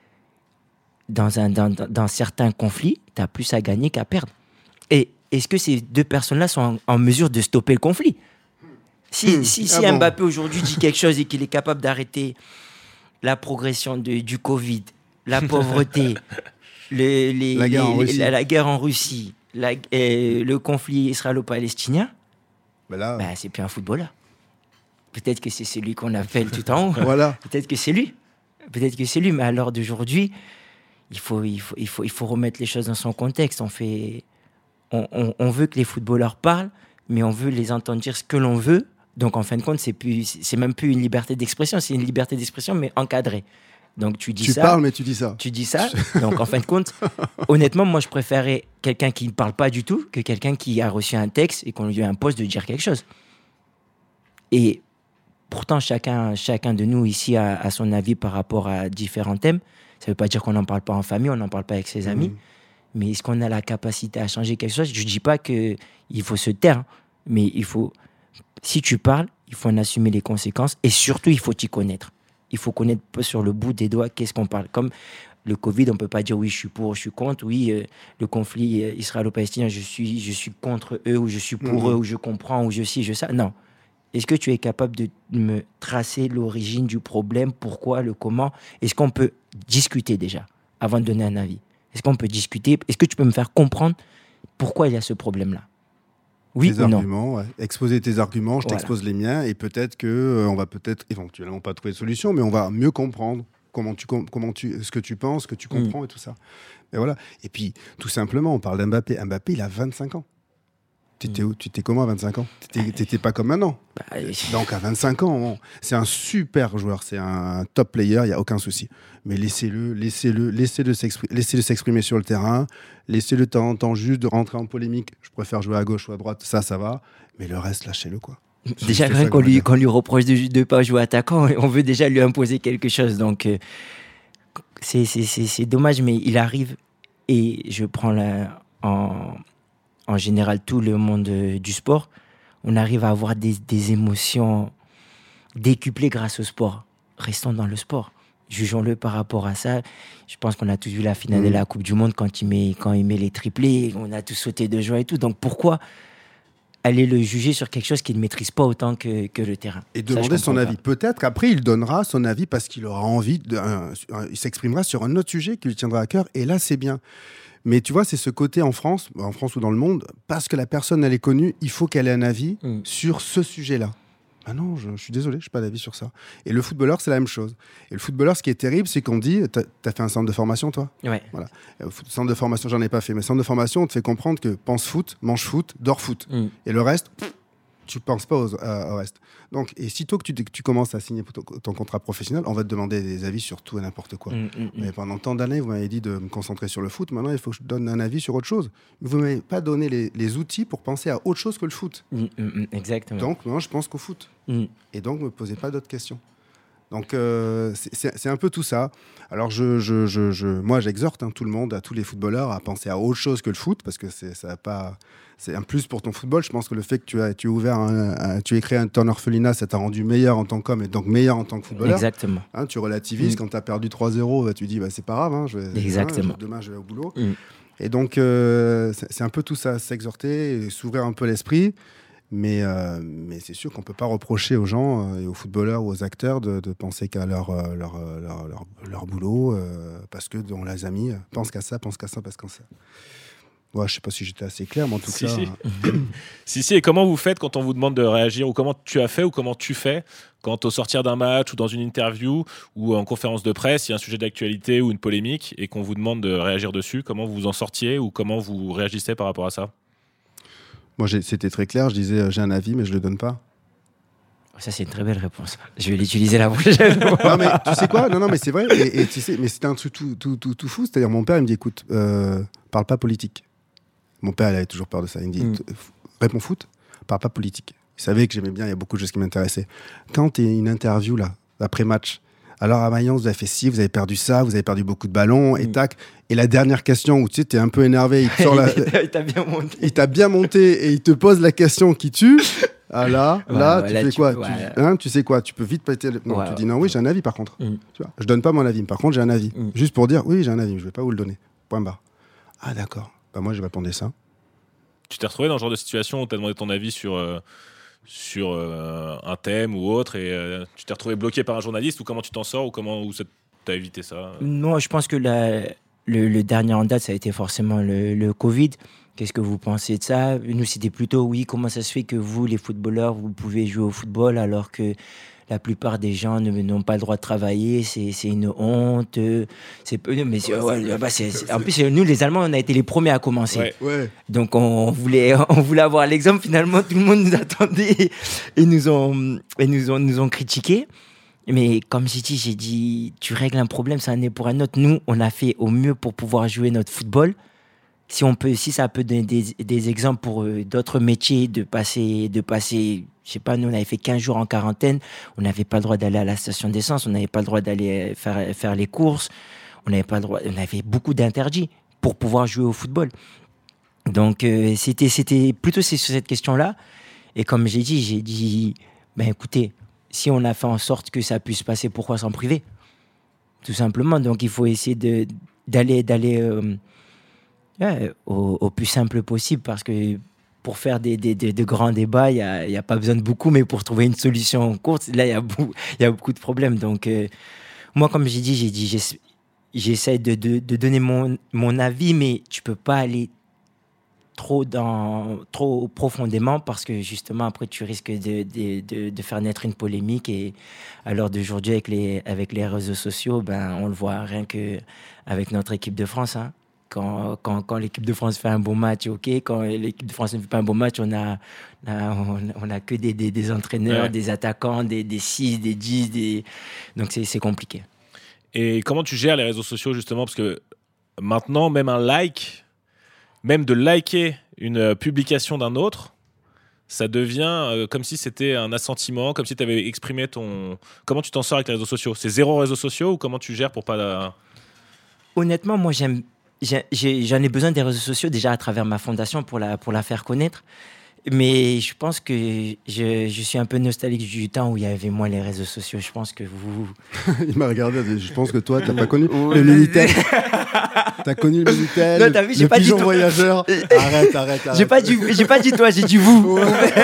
Speaker 9: Dans certains conflits, tu as plus à gagner qu'à perdre. Et est-ce que ces deux personnes-là sont en mesure de stopper le conflit? Si Mbappé aujourd'hui dit quelque chose et qu'il est capable d'arrêter la progression du Covid, la pauvreté, la guerre en Russie, le conflit israélo-palestinien, c'est plus un footballeur. Peut-être que c'est celui qu'on appelle tout en haut.
Speaker 3: Voilà.
Speaker 9: Peut-être que c'est lui, mais à l'heure d'aujourd'hui, il faut remettre les choses dans son contexte. On veut que les footballeurs parlent, mais on veut les entendre dire ce que l'on veut Donc, en fin de compte, c'est même plus une liberté d'expression, c'est une liberté d'expression, mais encadrée. Donc, tu
Speaker 3: parles, mais tu dis ça.
Speaker 9: Tu dis ça. Donc, en fin de compte, honnêtement, moi, je préférais quelqu'un qui ne parle pas du tout que quelqu'un qui a reçu un texte et qu'on lui impose de dire quelque chose. Et pourtant, chacun de nous ici a son avis par rapport à différents thèmes. Ça ne veut pas dire qu'on n'en parle pas en famille, on n'en parle pas avec ses amis. Mais est-ce qu'on a la capacité à changer quelque chose ? Je ne dis pas qu'il faut se taire, hein, mais si tu parles, il faut en assumer les conséquences et surtout, il faut t'y connaître. Il faut connaître sur le bout des doigts qu'est-ce qu'on parle. Comme le Covid, on ne peut pas dire oui, je suis pour, je suis contre. Oui, le conflit israélo-palestinien, je suis contre eux, ou je suis pour eux, ou je comprends, ou je sais, je sais. Non. Est-ce que tu es capable de me tracer l'origine du problème, pourquoi, le comment ? Est-ce qu'on peut discuter déjà avant de donner un avis ? Est-ce qu'on peut discuter ? Est-ce que tu peux me faire comprendre pourquoi il y a ce problème-là ? Oui
Speaker 3: tes
Speaker 9: ou non ?
Speaker 3: arguments, ouais. Exposer tes arguments, je t'expose les miens, et peut-être on va éventuellement pas trouver de solution, mais on va mieux comprendre ce que tu penses, ce que tu comprends et tout ça. Et voilà. Et puis, tout simplement, on parle d'Mbappé. Mbappé, il a 25 ans. T'étais où ? Tu étais comment à 25 ans ? T'étais pas comme maintenant. Donc à 25 ans, c'est un super joueur, c'est un top player, il n'y a aucun souci. Mais laissez-le s'exprimer sur le terrain, laissez-le de temps en temps juste de rentrer en polémique. Je préfère jouer à gauche ou à droite, ça va. Mais le reste, lâchez-le, quoi.
Speaker 9: Déjà, rien qu'on lui reproche de ne pas jouer attaquant, on veut déjà lui imposer quelque chose. Donc c'est dommage, mais il arrive, et je prends en général tout le monde du sport, on arrive à avoir des émotions décuplées grâce au sport. Restons dans le sport. Jugeons-le par rapport à ça. Je pense qu'on a tous vu la finale de la Coupe du Monde quand il met les triplés. On a tous sauté de joie et tout. Donc pourquoi aller le juger sur quelque chose qu'il ne maîtrise pas autant que le terrain ?
Speaker 3: Et demander son avis. Peut-être qu'après, il donnera son avis parce qu'il aura envie, il s'exprimera sur un autre sujet qui lui tiendra à cœur. Et là, c'est bien. Mais tu vois, c'est ce côté en France ou dans le monde, parce que la personne, elle est connue, il faut qu'elle ait un avis sur ce sujet-là. Ah non, je suis désolé, je n'ai pas d'avis sur ça. Et le footballeur, c'est la même chose. Et le footballeur, ce qui est terrible, c'est qu'on dit... T'as fait un centre de formation, toi ?
Speaker 9: Ouais.
Speaker 3: Voilà. Centre de formation, j'en ai pas fait. Mais centre de formation, on te fait comprendre que pense foot, mange foot, dors foot. Et le reste... tu ne penses pas au reste. Donc, et sitôt que tu commences à signer ton contrat professionnel, on va te demander des avis sur tout et n'importe quoi. Mais pendant tant d'années, vous m'avez dit de me concentrer sur le foot. Maintenant, il faut que je donne un avis sur autre chose. Vous ne m'avez pas donné les outils pour penser à autre chose que le foot.
Speaker 9: Exactement.
Speaker 3: Donc, maintenant, je pense qu'au foot. Et donc, ne me posez pas d'autres questions. Donc, c'est un peu tout ça. Alors, moi, j'exhorte tout le monde, à tous les footballeurs, à penser à autre chose que le foot, parce que c'est un plus pour ton football. Je pense que le fait que tu aies créé un orphelinat, ça t'a rendu meilleur en tant qu'homme et donc meilleur en tant que footballeur.
Speaker 9: Exactement.
Speaker 3: Tu relativises. Quand tu as perdu 3-0, tu dis, c'est pas grave,
Speaker 9: Exactement.
Speaker 3: Demain, je vais au boulot. Et donc, c'est un peu tout ça, s'exhorter, et s'ouvrir un peu l'esprit. Mais c'est sûr qu'on ne peut pas reprocher aux gens et aux footballeurs ou aux acteurs de penser qu'à leur boulot parce qu'on les a mis. Pense qu'à ça, pense qu'à ça, pense qu'à ça. Ouais, je ne sais pas si j'étais assez clair, mais en tout cas...
Speaker 5: Si, et comment vous faites quand on vous demande de réagir, ou comment tu as fait, ou comment tu fais quand au sortir d'un match, ou dans une interview, ou en conférence de presse, il y a un sujet d'actualité ou une polémique, et qu'on vous demande de réagir dessus, comment vous en sortiez, ou comment vous réagissez par rapport à ça ?
Speaker 3: Moi, c'était très clair. Je disais, j'ai un avis, mais je ne le donne pas.
Speaker 9: Ça, c'est une très belle réponse. Je vais l'utiliser la prochaine fois.
Speaker 3: Non, mais tu sais quoi ? Non, mais c'est vrai. Et tu sais, mais c'était un truc tout fou. C'est-à-dire, mon père, il me dit, écoute, parle pas politique. Mon père, il avait toujours peur de ça. Il me dit, réponds foot, parle pas politique. Il savait que j'aimais bien, il y a beaucoup de choses qui m'intéressaient. Quand tu es une interview, là, après-match, alors à Mayence, vous avez fait ci, vous avez perdu ça, vous avez perdu beaucoup de ballons, et tac. Et la dernière question où tu sais, t'es un peu énervé, il te sort
Speaker 9: il t'a bien monté.
Speaker 3: Il t'a bien monté et il te pose la question qui tue. Ah là, tu fais quoi ? Tu sais quoi ? Tu peux vite péter. Non, tu dis non, oui, j'ai un avis par contre. Tu vois, je donne pas mon avis, par contre, j'ai un avis. Juste pour dire, oui, j'ai un avis, je vais pas vous le donner. Point barre. Ah d'accord. Moi, je répondais ça.
Speaker 5: Tu t'es retrouvé dans ce genre de situation où tu as demandé ton avis sur un thème ou autre et tu t'es retrouvé bloqué par un journaliste, ou comment tu t'en sors, ou comment t'as évité ça ?
Speaker 9: Non, je pense que le dernier en date, ça a été forcément le Covid. Qu'est-ce que vous pensez de ça ? Nous, c'était plutôt, oui, comment ça se fait que vous, les footballeurs, vous pouvez jouer au football alors que la plupart des gens n'ont pas le droit de travailler, c'est une honte. En plus, nous, les Allemands, on a été les premiers à commencer.
Speaker 3: Ouais.
Speaker 9: Donc, on voulait avoir l'exemple. Finalement, tout le monde nous attendait et nous ont critiqué. Mais comme j'ai dit, tu règles un problème, ça en est pour un autre. Nous, on a fait au mieux pour pouvoir jouer notre football. Si ça peut donner des exemples pour d'autres métiers, de passer, je sais pas, nous, on avait fait 15 jours en quarantaine. On n'avait pas le droit d'aller à la station d'essence. On n'avait pas le droit d'aller faire les courses. On avait beaucoup d'interdits pour pouvoir jouer au football. Donc, c'était plutôt sur cette question-là. Et comme j'ai dit, écoutez, si on a fait en sorte que ça puisse passer, pourquoi s'en priver ? Tout simplement. Donc, il faut essayer d'aller au plus simple possible, parce que pour faire de grands débats, il n'y a pas besoin de beaucoup, mais pour trouver une solution courte, là, il y a beaucoup de problèmes. Donc, moi, comme j'ai dit, j'essaie de donner mon avis, mais tu ne peux pas aller trop profondément, parce que justement après tu risques de faire naître une polémique. Et à l'heure d'aujourd'hui avec les réseaux sociaux, on le voit rien que avec notre équipe de France, hein. Quand l'équipe de France fait un bon match, ok. Quand l'équipe de France ne fait pas un bon match, on a que des entraîneurs, des attaquants, des 6, des 10, donc c'est compliqué.
Speaker 5: Et comment tu gères les réseaux sociaux, justement, parce que maintenant, même même de liker une publication d'un autre, ça devient comme si c'était un assentiment, comme si tu avais exprimé ton... Comment tu t'en sors avec les réseaux sociaux ? C'est 0 réseaux sociaux, ou comment tu gères pour pas...
Speaker 9: Honnêtement, moi, j'en ai besoin des réseaux sociaux déjà à travers ma fondation pour la faire connaître. Mais je pense que je suis un peu nostalgique du temps où il y avait moins les réseaux sociaux. Je pense que vous...
Speaker 3: Il m'a regardé, je pense que toi, t'as pas connu le Minitel. T'as connu le Minitel,
Speaker 9: non, t'as vu,
Speaker 3: le pigeon voyageur. Arrête.
Speaker 9: J'ai pas dit toi, j'ai dit vous.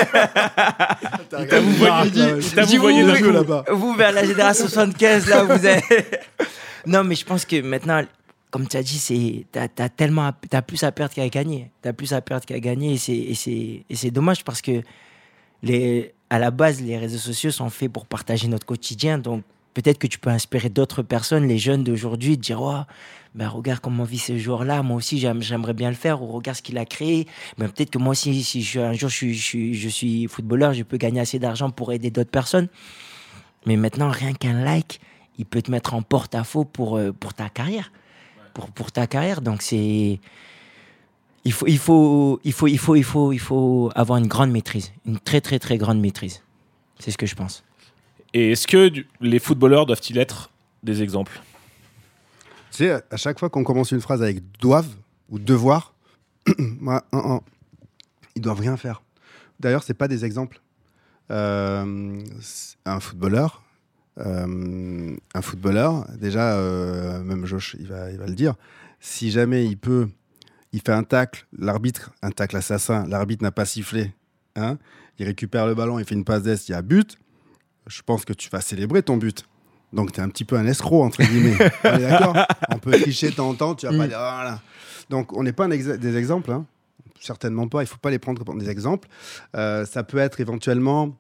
Speaker 5: Vous voyez là-bas.
Speaker 9: Vous, vers la génération 75, là, vous avez... Non, mais je pense que maintenant... Comme tu as dit, t'as plus à perdre qu'à gagner. Et c'est dommage, parce que à la base, les réseaux sociaux sont faits pour partager notre quotidien. Donc, peut-être que tu peux inspirer d'autres personnes, les jeunes d'aujourd'hui, de dire regarde comment vit ce joueur-là. Moi aussi, j'aimerais bien le faire. Ou regarde ce qu'il a créé. Peut-être que moi aussi, si un jour je suis footballeur, je peux gagner assez d'argent pour aider d'autres personnes. Mais maintenant, rien qu'un like, il peut te mettre en porte-à-faux pour ta carrière. Pour ta carrière. Donc il faut avoir une grande maîtrise, une très très très grande maîtrise. C'est ce que je pense.
Speaker 5: Et est-ce que les footballeurs doivent-ils être des exemples ?
Speaker 3: Tu sais, à chaque fois qu'on commence une phrase avec doivent ou devoir, moi, ils doivent rien faire. D'ailleurs, c'est pas des exemples. Un footballeur, déjà, même Josh, il va le dire, si jamais il fait un tacle, un tacle assassin, l'arbitre n'a pas sifflé, hein, il récupère le ballon, il fait une passe d'ess, il y a but, je pense que tu vas célébrer ton but. Donc, tu es un petit peu un escroc, entre guillemets. On est d'accord ? On peut tricher de temps en temps, tu vas pas dire... Voilà. Donc, on n'est pas des exemples, hein. Certainement pas, il ne faut pas les prendre comme des exemples. Ça peut être éventuellement...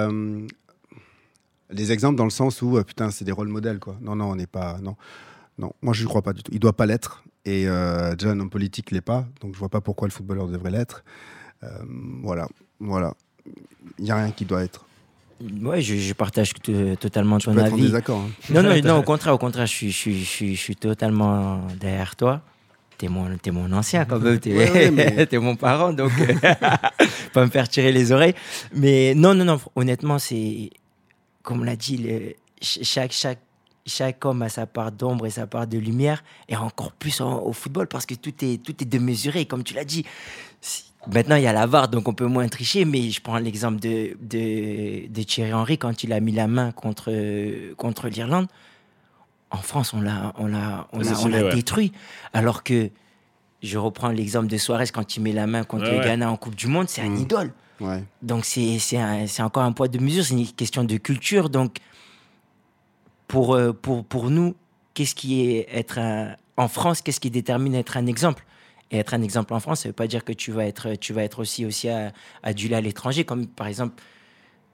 Speaker 3: les exemples dans le sens où, c'est des rôles modèles, quoi. Non, on n'est pas... Non, moi, je ne crois pas du tout. Il ne doit pas l'être. Et déjà, un homme politique ne l'est pas. Donc, je ne vois pas pourquoi le footballeur devrait l'être. Voilà. Il n'y a rien qui doit être.
Speaker 9: Ouais, je partage totalement ton avis.
Speaker 3: Tu peux être en désaccord. Hein.
Speaker 9: Non, au contraire, je suis totalement derrière toi. T'es mon ancien quand même, t'es mon parent, donc pas me faire tirer les oreilles. Mais non, honnêtement, c'est comme on l'a dit, chaque homme a sa part d'ombre et sa part de lumière, et encore plus au football, parce que tout est démesuré, comme tu l'as dit. Maintenant, il y a la VAR, donc on peut moins tricher, mais je prends l'exemple de Thierry Henry quand il a mis la main contre l'Irlande. En France, on l'a détruit. Alors que, je reprends l'exemple de Suarez quand il met la main contre le Ghana en Coupe du Monde, c'est un idole. Ouais. Donc, c'est encore un poids de mesure, c'est une question de culture. Donc, pour nous, qu'est-ce qui est en France, qu'est-ce qui détermine être un exemple ? Et être un exemple en France, ça ne veut pas dire que tu vas être aussi adulé à l'étranger. Comme par exemple,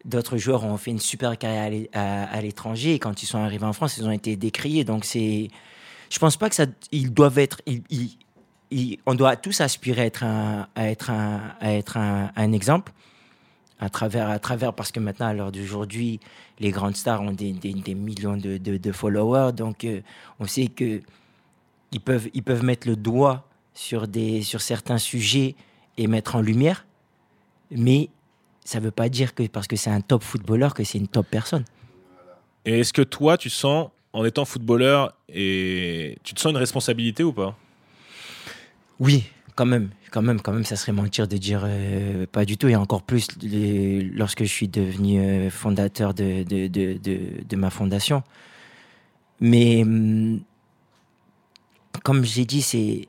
Speaker 9: D'autres joueurs ont fait une super carrière à l'étranger et quand ils sont arrivés en France, ils ont été décriés. Donc je pense pas que ça, ils doivent être, on doit tous aspirer à être un exemple à travers, parce que maintenant, à l'heure d'aujourd'hui, les grandes stars ont des millions de followers. Donc, on sait que ils peuvent mettre le doigt sur certains sujets et mettre en lumière, mais ça ne veut pas dire que parce que c'est un top footballeur que c'est une top personne.
Speaker 5: Et est-ce que toi, tu sens, en étant footballeur, et tu te sens une responsabilité ou pas ?
Speaker 9: Oui, quand même, ça serait mentir de dire pas du tout. Et encore plus lorsque je suis devenu fondateur de ma fondation. Mais comme j'ai dit,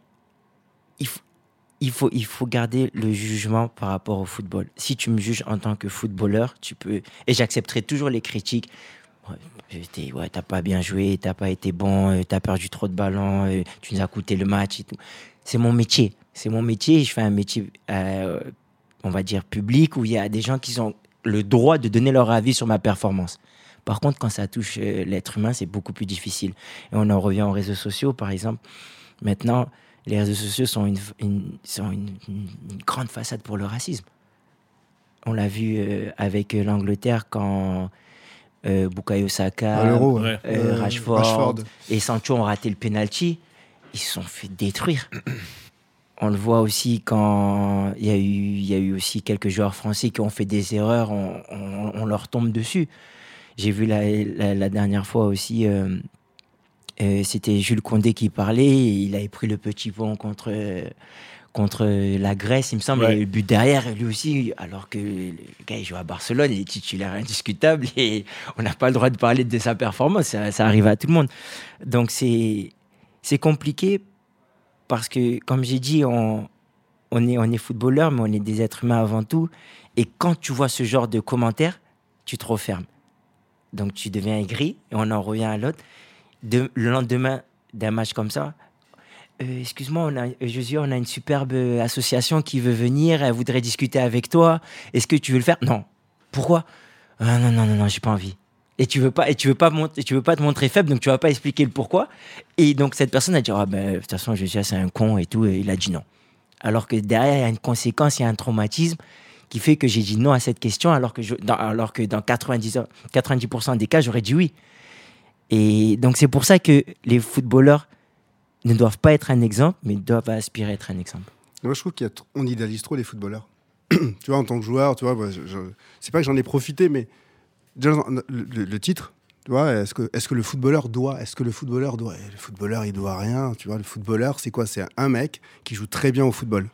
Speaker 9: il faut garder le jugement par rapport au football. Si tu me juges en tant que footballeur, tu peux... Et j'accepterai toujours les critiques. Ouais, t'as pas bien joué, t'as pas été bon, t'as perdu trop de ballons, tu nous as coûté le match et tout. C'est mon métier. Je fais un métier, on va dire, public, où il y a des gens qui ont le droit de donner leur avis sur ma performance. Par contre, quand ça touche l'être humain, c'est beaucoup plus difficile. Et on en revient aux réseaux sociaux, par exemple. Maintenant, les réseaux sociaux sont une grande façade pour le racisme. On l'a vu avec l'Angleterre quand Bukayo Saka, Rashford et Sancho ont raté le penalty. Ils se sont fait détruire. On le voit aussi quand il y a eu aussi quelques joueurs français qui ont fait des erreurs, on leur tombe dessus. J'ai vu la dernière fois aussi, c'était Jules Koundé qui parlait, il avait pris le petit pont contre la Grèce, il me semble, et le but derrière, lui aussi, alors que le gars il joue à Barcelone, il est titulaire indiscutable et on n'a pas le droit de parler de sa performance, ça arrive à tout le monde. Donc c'est compliqué parce que, comme j'ai dit, on est footballeur, mais on est des êtres humains avant tout. Et quand tu vois ce genre de commentaires, tu te refermes. Donc tu deviens aigri et on en revient à l'autre. Le lendemain d'un match comme ça, excuse-moi, Josué, on a une superbe association qui veut venir, elle voudrait discuter avec toi. Est-ce que tu veux le faire ? Non. Pourquoi ? Non, j'ai pas envie. Et tu veux pas te montrer faible, donc tu vas pas expliquer le pourquoi. Et donc cette personne a dit de toute façon Josué c'est un con et tout, et il a dit non. Alors que derrière il y a une conséquence, il y a un traumatisme qui fait que j'ai dit non à cette question, alors que dans 90% des cas j'aurais dit oui. Et donc c'est pour ça que les footballeurs ne doivent pas être un exemple, mais doivent aspirer à être un exemple.
Speaker 3: Moi je trouve qu'on idéalise trop les footballeurs. Tu vois, en tant que joueur, tu vois, c'est pas que j'en ai profité, mais déjà, le titre, tu vois, est-ce que le footballeur doit ? Le footballeur, il doit rien. Tu vois, le footballeur, c'est quoi ? C'est un mec qui joue très bien au football.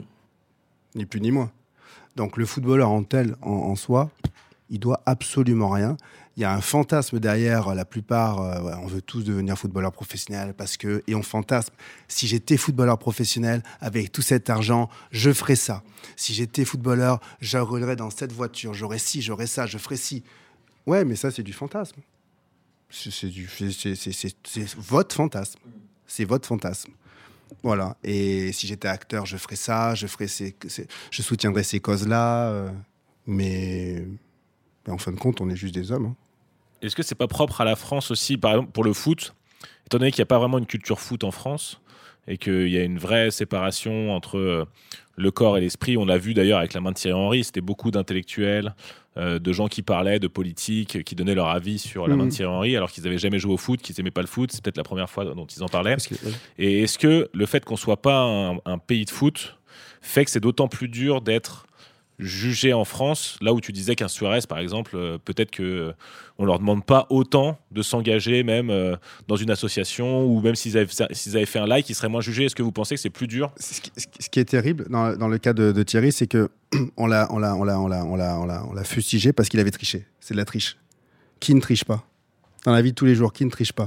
Speaker 3: Ni plus ni moins. Donc, le footballeur en soi, il doit absolument rien. Il y a un fantasme derrière. La plupart, on veut tous devenir footballeur professionnel et on fantasme. Si j'étais footballeur professionnel, avec tout cet argent, je ferais ça. Si j'étais footballeur, je roulerais dans cette voiture. J'aurais ci, j'aurais ça, je ferais ci. Ouais, mais ça, c'est du fantasme. C'est votre fantasme. C'est votre fantasme. Voilà. Et si j'étais acteur, je ferais ça, je soutiendrais ces causes-là. Mais en fin de compte, on est juste des hommes. Hein.
Speaker 5: Est-ce que c'est pas propre à la France aussi, par exemple, pour le foot, étant donné qu'il n'y a pas vraiment une culture foot en France et qu'il y a une vraie séparation entre le corps et l'esprit. On l'a vu d'ailleurs avec la main de Thierry Henry, c'était beaucoup d'intellectuels, de gens qui parlaient de politique, qui donnaient leur avis sur la main de Thierry Henry, alors qu'ils n'avaient jamais joué au foot, qu'ils n'aimaient pas le foot. C'est peut-être la première fois dont ils en parlaient. Et est-ce que le fait qu'on ne soit pas un pays de foot fait que c'est d'autant plus dur d'être jugé en France, là où tu disais qu'un Suarez, par exemple, peut-être qu'on ne leur demande pas autant de s'engager même dans une association, ou même s'ils avaient fait un like, ils seraient moins jugés. Est-ce que vous pensez que c'est plus dur ?
Speaker 3: Ce qui est terrible dans le cas de Thierry, c'est que on l'a fustigé parce qu'il avait triché. C'est de la triche. Qui ne triche pas ? Dans la vie de tous les jours, qui ne triche pas ?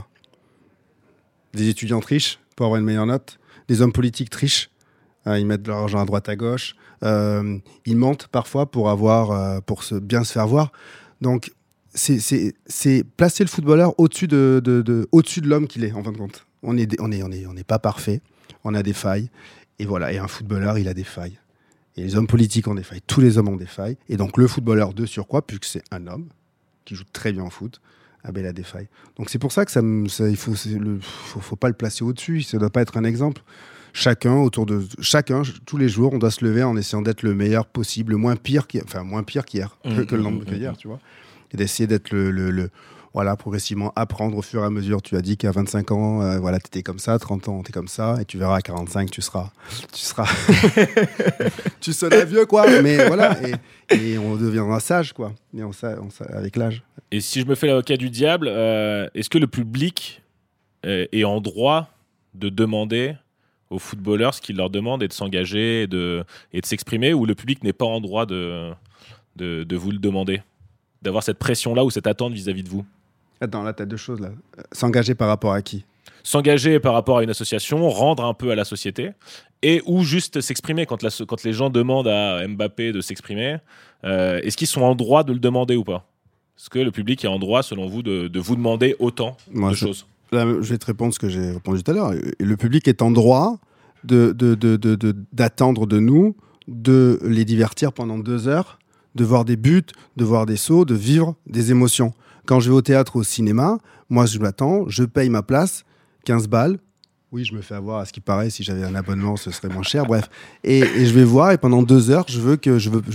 Speaker 3: Des étudiants trichent pour avoir une meilleure note. Des hommes politiques trichent. Ils mettent de l'argent à droite, à gauche. Ils mentent parfois pour bien se faire voir. Donc, c'est placer le footballeur au-dessus au-dessus de l'homme qu'il est, en fin de compte. On n'est pas parfait. On a des failles. Et voilà. Et un footballeur, il a des failles. Et les hommes politiques ont des failles. Tous les hommes ont des failles. Et donc, le footballeur de surcroît, puisque c'est un homme qui joue très bien au foot, il a des failles. Donc, c'est pour ça que il faut pas le placer au-dessus. Ça ne doit pas être un exemple. Chacun, tous les jours, on doit se lever en essayant d'être le meilleur possible, le moins pire qu'hier, que le lendemain qu'hier, tu vois. Et d'essayer d'être progressivement apprendre au fur et à mesure. Tu as dit qu'à 25 ans, tu étais comme ça, 30 ans, tu es comme ça, et tu verras à 45, tu seras tu seras vieux, quoi. Mais voilà, et on deviendra sage, quoi. Et avec l'âge.
Speaker 5: Et si je me fais l'avocat du diable, est-ce que le public est en droit de demander aux footballeurs ce qu'ils leur demandent et de s'engager et de s'exprimer, ou le public n'est pas en droit de vous le demander, d'avoir cette pression-là ou cette attente vis-à-vis de vous?
Speaker 3: Attends, là, tu as deux choses. Là. S'engager par rapport à qui?
Speaker 5: S'engager par rapport à une association, rendre un peu à la société, et ou juste s'exprimer quand les gens demandent à Mbappé de s'exprimer. Est-ce qu'ils sont en droit de le demander ou pas? Est-ce que le public est en droit, selon vous, de vous demander autant de choses?
Speaker 3: Là, je vais te répondre ce que j'ai répondu tout à l'heure. Le public est en droit d'attendre de nous de les divertir pendant 2 heures, de voir des buts, de voir des sauts, de vivre des émotions. Quand je vais au théâtre, au cinéma, moi, je m'attends, je paye ma place, 15 balles. Oui, je me fais avoir, à ce qui paraît, si j'avais un abonnement, ce serait moins cher, bref. Et je vais voir, et pendant 2 heures, je veux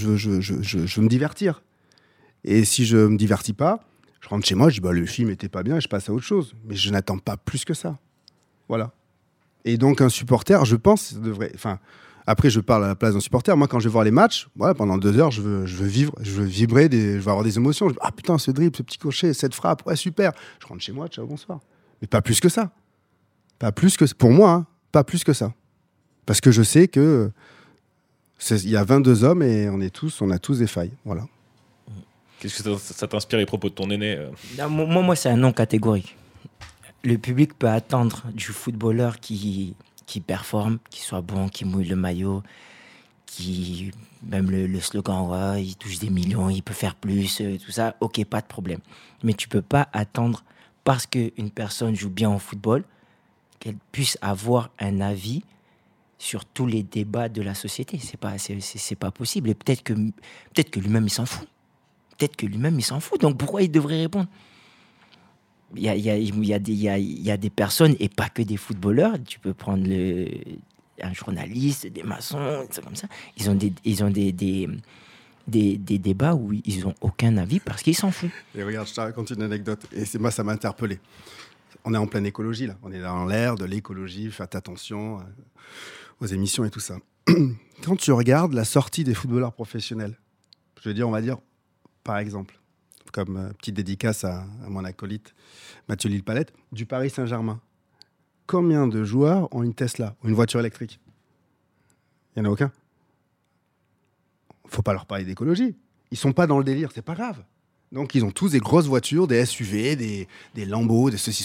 Speaker 3: me divertir. Et si je me divertis pas, je rentre chez moi, je dis le film était pas bien et je passe à autre chose. Mais je n'attends pas plus que ça. Voilà. Et donc un supporter, je pense, devrait. Enfin, après je parle à la place d'un supporter. Moi, quand je vais voir les matchs, pendant 2 heures, je veux vibrer, je veux avoir des émotions. Je me putain, ce dribble, ce petit crochet, cette frappe, ouais super. Je rentre chez moi, ciao, bonsoir. Mais pas plus que ça. Pas plus que pour moi, hein, pas plus que ça. Parce que je sais que il y a 22 hommes et on a tous des failles. Voilà.
Speaker 5: Qu'est-ce que ça t'inspire, les propos de ton aîné?
Speaker 9: Moi, c'est un non catégorique. Le public peut attendre du footballeur qui performe, qui soit bon, qui mouille le maillot, qui même le slogan, il touche des millions, il peut faire plus, tout ça. Ok, pas de problème. Mais tu peux pas attendre parce qu'une personne joue bien au football qu'elle puisse avoir un avis sur tous les débats de la société. C'est pas possible. Et peut-être que lui-même, il s'en fout. Donc pourquoi il devrait répondre? Il y a des personnes, et pas que des footballeurs. Tu peux prendre un journaliste, des maçons, comme ça. Ils ont des débats où ils n'ont aucun avis parce qu'ils s'en foutent.
Speaker 3: Et regarde, je te raconte une anecdote. Et moi, ça m'a interpellé. On est en pleine écologie, là. On est dans l'air de l'écologie. Faites attention aux émissions et tout ça. Quand tu regardes la sortie des footballeurs professionnels, on va dire, par exemple, comme petite dédicace à mon acolyte Mathieu Lille-Palette, du Paris Saint-Germain. Combien de joueurs ont une Tesla ou une voiture électrique? Il n'y en a aucun. Faut pas leur parler d'écologie. Ils sont pas dans le délire, c'est pas grave. Donc ils ont tous des grosses voitures, des SUV, des Lambo, des ceci.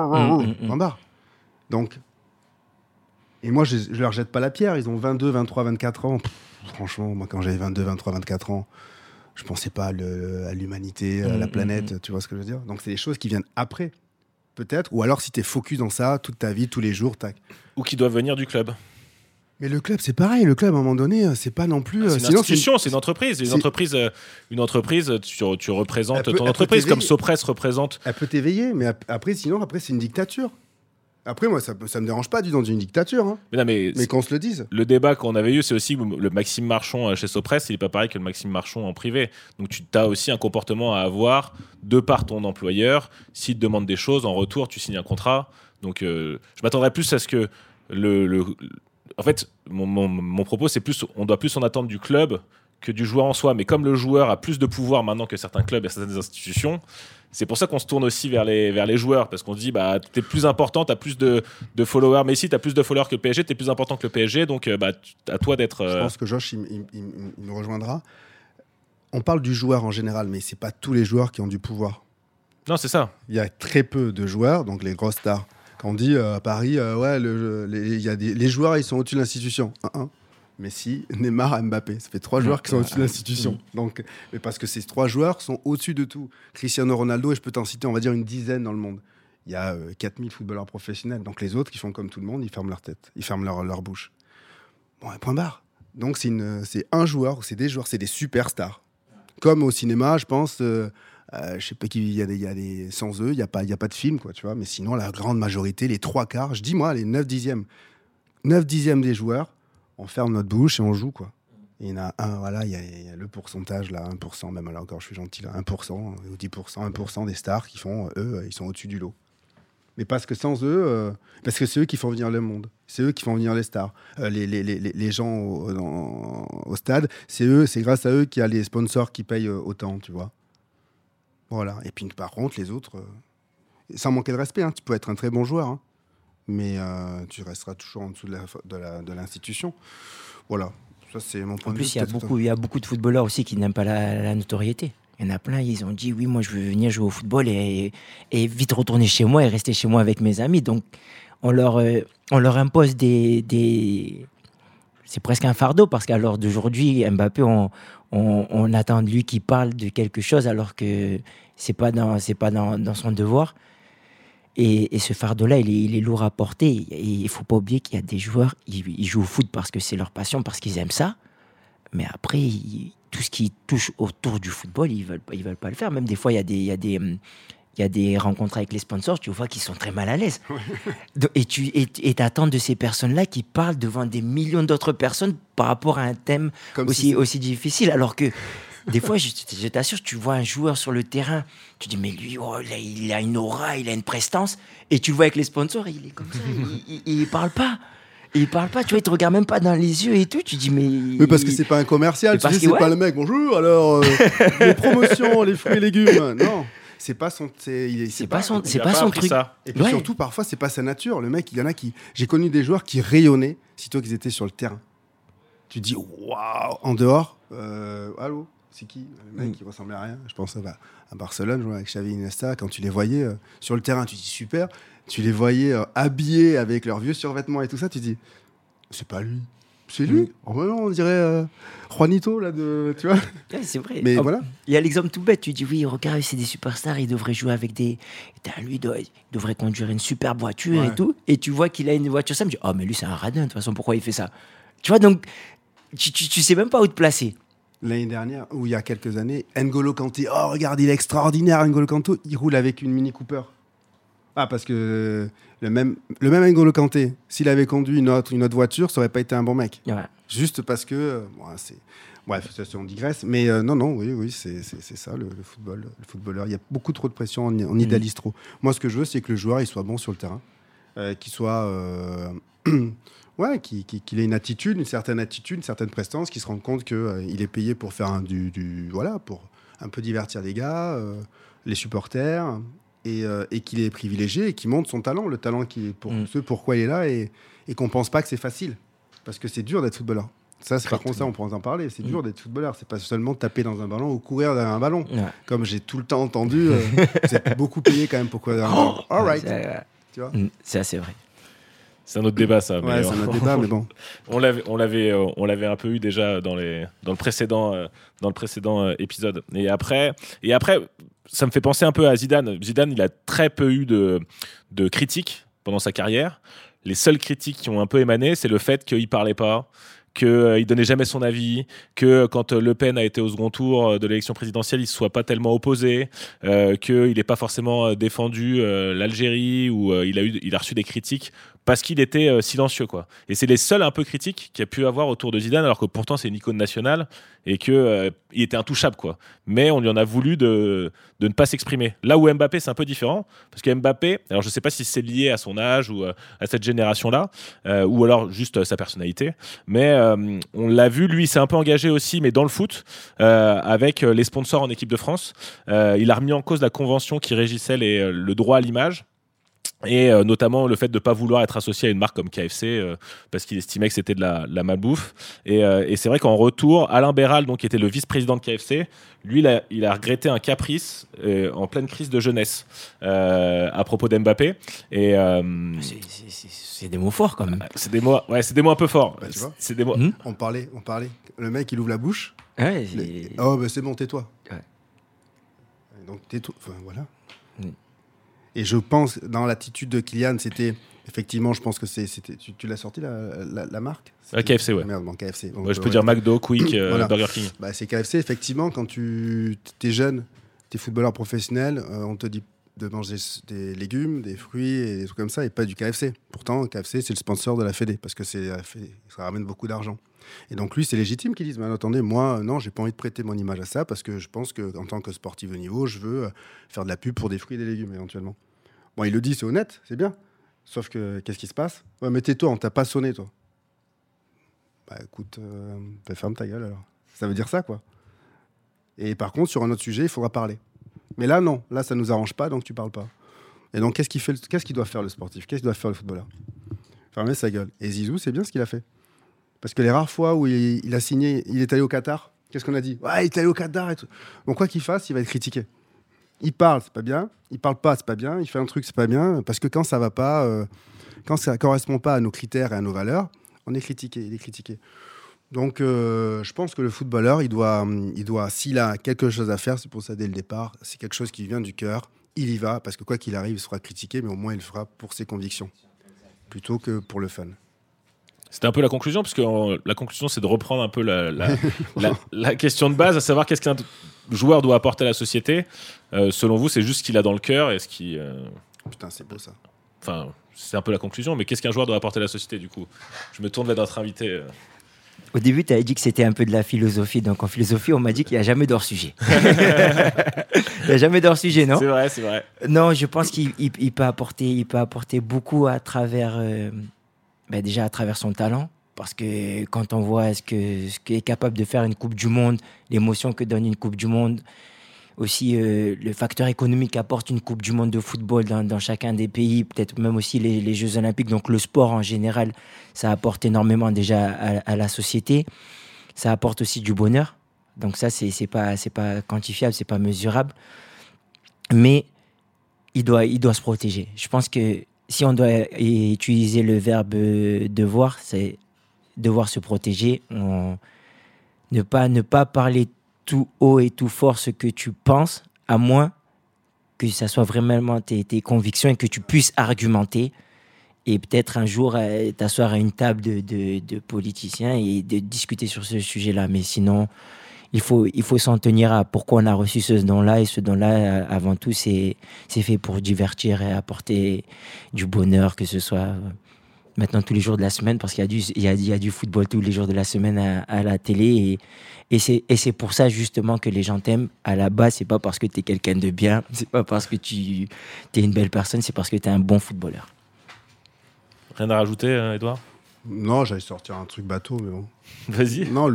Speaker 3: Donc, et moi je leur jette pas la pierre, ils ont 22, 23, 24 ans. Franchement, moi quand j'avais 22, 23, 24 ans, je pensais pas à l'humanité, à la planète, tu vois ce que je veux dire? Donc c'est des choses qui viennent après, peut-être, ou alors si tu es focus dans ça toute ta vie, tous les jours, tac.
Speaker 5: Ou qui doivent venir du club.
Speaker 3: Mais le club, c'est pareil. Le club, à un moment donné, c'est pas non plus.
Speaker 5: C'est une institution, c'est une entreprise. Une entreprise, tu représentes ton entreprise, comme Sopress représente.
Speaker 3: Elle peut t'éveiller, mais après, c'est une dictature. Après, moi, ça me dérange pas d'être dans une dictature. Hein. Mais qu'on se le dise.
Speaker 5: Le débat qu'on avait eu, c'est aussi le Maxime Marchand chez Sopress, il n'est pas pareil que le Maxime Marchand en privé. Donc, tu as aussi un comportement à avoir de par ton employeur. S'il te demande des choses, en retour, tu signes un contrat. Donc, je m'attendrais plus à ce que en fait, mon propos, c'est plus, on doit plus en attendre du club que du joueur en soi. Mais comme le joueur a plus de pouvoir maintenant que certains clubs et certaines institutions, c'est pour ça qu'on se tourne aussi vers les joueurs, parce qu'on se dit, t'es plus important, t'as plus de followers. Mais si t'as plus de followers que le PSG, t'es plus important que le PSG, donc à toi d'être.
Speaker 3: Je pense que Josh, il me rejoindra. On parle du joueur en général, mais c'est pas tous les joueurs qui ont du pouvoir.
Speaker 5: Non, c'est ça.
Speaker 3: Il y a très peu de joueurs, donc les grosses stars. Quand on dit à Paris, les joueurs, ils sont au-dessus de l'institution. Messi, Neymar, Mbappé. Ça fait 3 joueurs qui sont au-dessus de l'institution. Donc, mais parce que ces 3 joueurs sont au-dessus de tout. Cristiano Ronaldo, et je peux t'en citer, on va dire, une dizaine dans le monde. Il y a 4000 footballeurs professionnels. Donc les autres, ils font comme tout le monde, ils ferment leur tête, ils ferment leur bouche. Bon, point barre. Donc c'est un joueur, c'est des joueurs, c'est des superstars. Comme au cinéma, je pense, je sais pas qui, il y a des sans eux, il y a pas de film, quoi, tu vois. Mais sinon, la grande majorité, les 3/4, je dis moi, les 9/10 des joueurs, on ferme notre bouche et on joue, quoi. Et il y en a un, voilà, il y a le pourcentage là, 1%, même là encore, je suis gentil, là, 1% ou 10%, 1% des stars qui font, eux, ils sont au-dessus du lot. Mais parce que sans eux, parce que c'est eux qui font venir le monde, c'est eux qui font venir les stars, les gens au stade, c'est grâce à eux qu'il y a les sponsors qui payent autant, tu vois. Voilà. Et puis par contre, les autres, sans manquer de respect, hein, tu peux être un très bon joueur, hein, mais tu resteras toujours en dessous de l'institution. Voilà. Ça, c'est mon point de vue.
Speaker 9: En plus, il y a beaucoup de footballeurs aussi qui n'aiment pas la notoriété. Il y en a plein, ils ont dit oui, moi je veux venir jouer au football et vite retourner chez moi et rester chez moi avec mes amis. Donc on leur impose c'est presque un fardeau parce qu'à l'heure d'aujourd'hui, Mbappé, on attend de lui qu'il parle de quelque chose alors que c'est pas dans son devoir. Et ce fardeau-là, il est lourd à porter. Et il faut pas oublier qu'il y a des joueurs, ils jouent au foot parce que c'est leur passion, parce qu'ils aiment ça. Mais après, tout ce qui touche autour du football, ils veulent pas le faire. Même des fois, il y a des rencontres avec les sponsors, tu vois, qui sont très mal à l'aise. Et t'attends de ces personnes-là qui parlent devant des millions d'autres personnes par rapport à un thème aussi difficile. Alors que des fois, je t'assure, tu vois un joueur sur le terrain, tu dis, mais lui, il a une aura, il a une prestance. Et tu le vois avec les sponsors, il est comme ça, il parle pas. Il parle pas, tu vois, il te regarde même pas dans les yeux et tout. Tu dis, mais
Speaker 3: parce que c'est pas un commercial, tu sais, c'est pas le mec, bonjour, alors, les promotions, les fruits et légumes. Non, c'est pas son
Speaker 9: truc.
Speaker 3: Ça. Et puis surtout, parfois, c'est pas sa nature. Le mec, il y en a qui. J'ai connu des joueurs qui rayonnaient sitôt qu'ils étaient sur le terrain. Tu dis, waouh, en dehors, allô, c'est qui? Le mec qui ressemblait à rien. Je pense à Barcelone, jouant avec Xavi Iniesta, quand tu les voyais sur le terrain, tu dis super. Tu les voyais habillés avec leurs vieux survêtements et tout ça, tu dis, c'est pas lui. C'est lui. On dirait Juanito, là, tu vois.
Speaker 9: Ouais, c'est vrai.
Speaker 3: Mais voilà.
Speaker 9: Il y a l'exemple tout bête. Tu dis, oui, regarde, c'est des superstars, ils devraient jouer avec des. Lui, il devrait conduire une superbe voiture et tout. Et tu vois qu'il a une voiture, ça me dit, oh, mais lui, c'est un radin, de toute façon, pourquoi il fait ça? Tu vois, donc, tu sais même pas où te placer.
Speaker 3: L'année dernière, ou il y a quelques années, N'Golo Kanté, oh, regarde, il est extraordinaire, N'Golo Kanté, il roule avec une Mini Cooper. Ah, parce que le même N'Golo Kanté, s'il avait conduit une autre voiture, ça aurait pas été un bon mec. Ouais. Juste parce que, bref, on digresse. Mais non, oui, c'est ça le football, le footballeur. Il y a beaucoup trop de pression, on idéalise trop. Moi, ce que je veux, c'est que le joueur, il soit bon sur le terrain, qu'il soit, qu'il ait une certaine attitude, une certaine prestance, qu'il se rende compte qu'il est payé pour faire pour un peu divertir les gars, les supporters. Et qu'il est privilégié et qu'il montre son talent, le talent qui est pour pourquoi il est là et qu'on pense pas que c'est facile parce que c'est dur d'être footballeur. Ça, c'est par contre ça, on pourra en parler. C'est dur d'être footballeur. C'est pas seulement taper dans un ballon ou courir derrière un ballon. Ouais. Comme j'ai tout le temps entendu, vous êtes beaucoup payé quand même pour courir derrière un ballon. All right. Tu vois.
Speaker 9: Ça, c'est vrai.
Speaker 5: C'est un autre débat, ça.
Speaker 3: Ouais, c'est un autre débat, mais bon.
Speaker 5: On l'avait un peu eu déjà dans le précédent épisode. Et après, ça me fait penser un peu à Zidane. Zidane, il a très peu eu de critiques pendant sa carrière. Les seules critiques qui ont un peu émané, c'est le fait qu'il parlait pas, qu'il donnait jamais son avis, que quand Le Pen a été au second tour de l'élection présidentielle, il se soit pas tellement opposé, qu'il n'ait pas forcément défendu l'Algérie, ou il a reçu des critiques parce qu'il était silencieux, quoi. Et c'est les seuls un peu critiques qu'il y a pu avoir autour de Zidane, alors que pourtant c'est une icône nationale et qu'il était intouchable, quoi. Mais on lui en a voulu de ne pas s'exprimer. Là où Mbappé, c'est un peu différent, parce que Mbappé, alors je sais pas si c'est lié à son âge ou à cette génération-là, ou alors juste sa personnalité, mais on l'a vu, lui, il s'est un peu engagé aussi, mais dans le foot, avec les sponsors en équipe de France. Il a remis en cause la convention qui régissait le droit à l'image. Et notamment le fait de ne pas vouloir être associé à une marque comme KFC parce qu'il estimait que c'était de la malbouffe. Et c'est vrai qu'en retour, Alain Béral, donc, qui était le vice-président de KFC, lui, il a regretté un caprice en pleine crise de jeunesse à propos d'Mbappé. Et,
Speaker 9: c'est des mots forts quand même.
Speaker 5: C'est des mots un peu forts.
Speaker 3: Bah, tu vois,
Speaker 5: c'est des mots.
Speaker 3: On parlait. Le mec, il ouvre la bouche.
Speaker 9: Ouais,
Speaker 3: c'est bon, tais-toi.
Speaker 9: Ouais.
Speaker 3: Donc tais-toi. Enfin, voilà. Et je pense, dans l'attitude de Kylian, c'était Effectivement, je pense que c'était. Tu l'as sorti la marque
Speaker 5: KFC, ouais.
Speaker 3: Merde, bon, KFC. Donc,
Speaker 5: ouais, je peux dire McDo, Quick, voilà. Burger King.
Speaker 3: Bah, c'est KFC, effectivement, quand tu es jeune, tu es footballeur professionnel, on te dit de manger des légumes, des fruits et des trucs comme ça, et pas du KFC. Pourtant, KFC, c'est le sponsor de la Fédé, parce que ça ramène beaucoup d'argent. Et donc, lui, c'est légitime qu'il dise, mais attendez, moi, non, j'ai pas envie de prêter mon image à ça, parce que je pense qu'en tant que sportif de niveau, je veux faire de la pub pour des fruits et des légumes, éventuellement. Bon, il le dit, c'est honnête, c'est bien. Sauf que, qu'est-ce qui se passe ? Ouais, mais tais-toi, on t'a pas sonné, toi. Bah, écoute, ferme ta gueule, alors. Ça veut dire ça, quoi. Et par contre, sur un autre sujet, il faudra parler. Mais là, non. Là, ça nous arrange pas, donc tu parles pas. Et donc, qu'est-ce qu'il doit faire, le sportif ? Qu'est-ce qu'il doit faire, le footballeur ? Fermer sa gueule. Et Zizou, c'est bien ce qu'il a fait. Parce que les rares fois où il a signé, il est allé au Qatar, qu'est-ce qu'on a dit ? Ouais, il est allé au Qatar et tout. Donc, quoi qu'il fasse, il va être critiqué. Il parle, c'est pas bien. Il parle pas, c'est pas bien. Il fait un truc, c'est pas bien. Parce que quand ça va pas, quand ça correspond pas à nos critères et à nos valeurs, on est critiqué. Il est critiqué. Donc, je pense que le footballeur, il doit, s'il a quelque chose à faire, c'est pour ça dès le départ, c'est quelque chose qui vient du cœur. Il y va, parce que quoi qu'il arrive, il sera critiqué, mais au moins il le fera pour ses convictions, plutôt que pour le fun.
Speaker 5: C'était un peu la conclusion, parce que la conclusion, c'est de reprendre un peu la question de base, à savoir qu'est-ce qu'un joueur doit apporter à la société. Selon vous, c'est juste ce qu'il a dans le cœur et ce qui...
Speaker 3: Putain, c'est beau ça.
Speaker 5: Enfin, c'est un peu la conclusion, mais qu'est-ce qu'un joueur doit apporter à la société, du coup ? Je me tourne vers notre invité.
Speaker 9: Au début, tu avais dit que c'était un peu de la philosophie. Donc, en philosophie, on m'a dit qu'il n'y a jamais d'hors-sujet. Il n'y a jamais d'hors-sujet, non ?
Speaker 5: C'est vrai.
Speaker 9: Non, je pense qu'il peut apporter beaucoup à travers... déjà à travers son talent, parce que quand on voit ce qu'est capable de faire une Coupe du Monde, l'émotion que donne une Coupe du Monde, aussi le facteur économique qu'apporte une Coupe du Monde de football dans chacun des pays, peut-être même aussi les Jeux Olympiques, donc le sport en général, ça apporte énormément déjà à la société. Ça apporte aussi du bonheur, donc ça c'est pas quantifiable, c'est pas mesurable, mais il doit se protéger. Je pense que si on doit utiliser le verbe devoir, c'est devoir se protéger. Ne pas parler tout haut et tout fort ce que tu penses, à moins que ça soit vraiment tes convictions et que tu puisses argumenter. Et peut-être un jour t'asseoir à une table de politiciens et de discuter sur ce sujet-là. Mais sinon, il faut s'en tenir à pourquoi on a reçu ce don-là. Et ce don-là, avant tout, c'est fait pour divertir et apporter du bonheur, que ce soit maintenant tous les jours de la semaine, parce qu'il y a du football tous les jours de la semaine à la télé. Et c'est pour ça, justement, que les gens t'aiment. À la base, c'est pas parce que tu es quelqu'un de bien, c'est pas parce que tu es une belle personne, c'est parce que tu es un bon footballeur.
Speaker 5: Rien à rajouter, Edouard ?
Speaker 3: Non, j'allais sortir un truc bateau, mais bon.
Speaker 5: Vas-y.
Speaker 3: Non,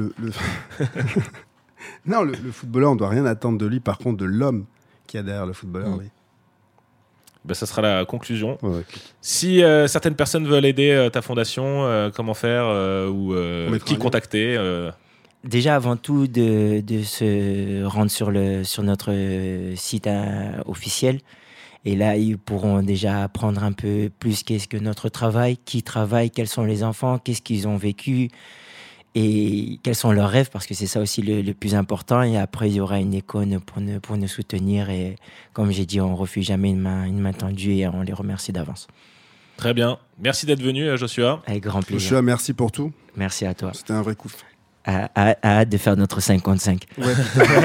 Speaker 3: Non, le footballeur, on ne doit rien attendre de lui. Par contre, de l'homme qu'il y a derrière le footballeur, oui.
Speaker 5: Ben, ça sera la conclusion.
Speaker 3: Ouais.
Speaker 5: Si certaines personnes veulent aider ta fondation, comment faire ou qui contacter
Speaker 9: Déjà, avant tout, de se rendre sur notre site officiel. Et là, ils pourront déjà apprendre un peu plus qu'est-ce que notre travail, qui travaille, quels sont les enfants, qu'est-ce qu'ils ont vécu et quels sont leurs rêves, parce que c'est ça aussi le plus important. Et après, il y aura une icône pour nous soutenir. Et comme j'ai dit, on ne refuse jamais une main tendue et on les remercie d'avance.
Speaker 5: Très bien. Merci d'être venu, Joshua.
Speaker 9: Avec grand plaisir.
Speaker 3: Joshua, merci pour tout.
Speaker 9: Merci à toi.
Speaker 3: C'était un vrai coup.
Speaker 9: Hâte de faire notre 55.
Speaker 3: Ouais.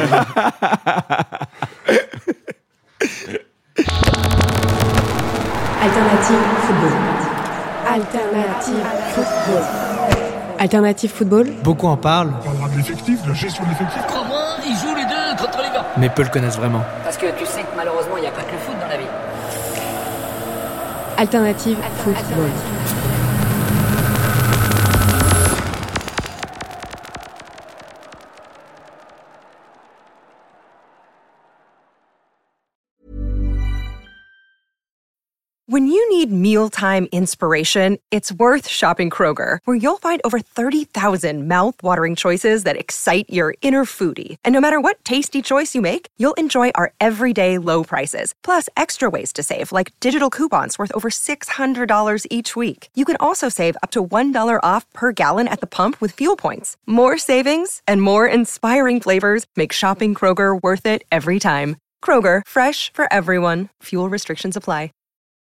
Speaker 4: Alternative football. Alternative football. Alternative football.
Speaker 10: Beaucoup en parlent.
Speaker 6: On parlera de l'effectif, de la gestion de l'effectif.
Speaker 7: Comment ils jouent les deux contre les gars.
Speaker 10: Mais peu le connaissent vraiment.
Speaker 7: Parce que tu sais que malheureusement, il n'y a pas que le foot dans la vie.
Speaker 4: Alternative football.
Speaker 11: When you need mealtime inspiration, it's worth shopping Kroger, where you'll find over 30,000 mouth-watering choices that excite your inner foodie. And no matter what tasty choice you make, you'll enjoy our everyday low prices, plus extra ways to save, like digital coupons worth over $600 each week. You can also save up to $1 off per gallon at the pump with fuel points. More savings and more inspiring flavors make shopping Kroger worth it every time. Kroger, fresh for everyone. Fuel restrictions apply.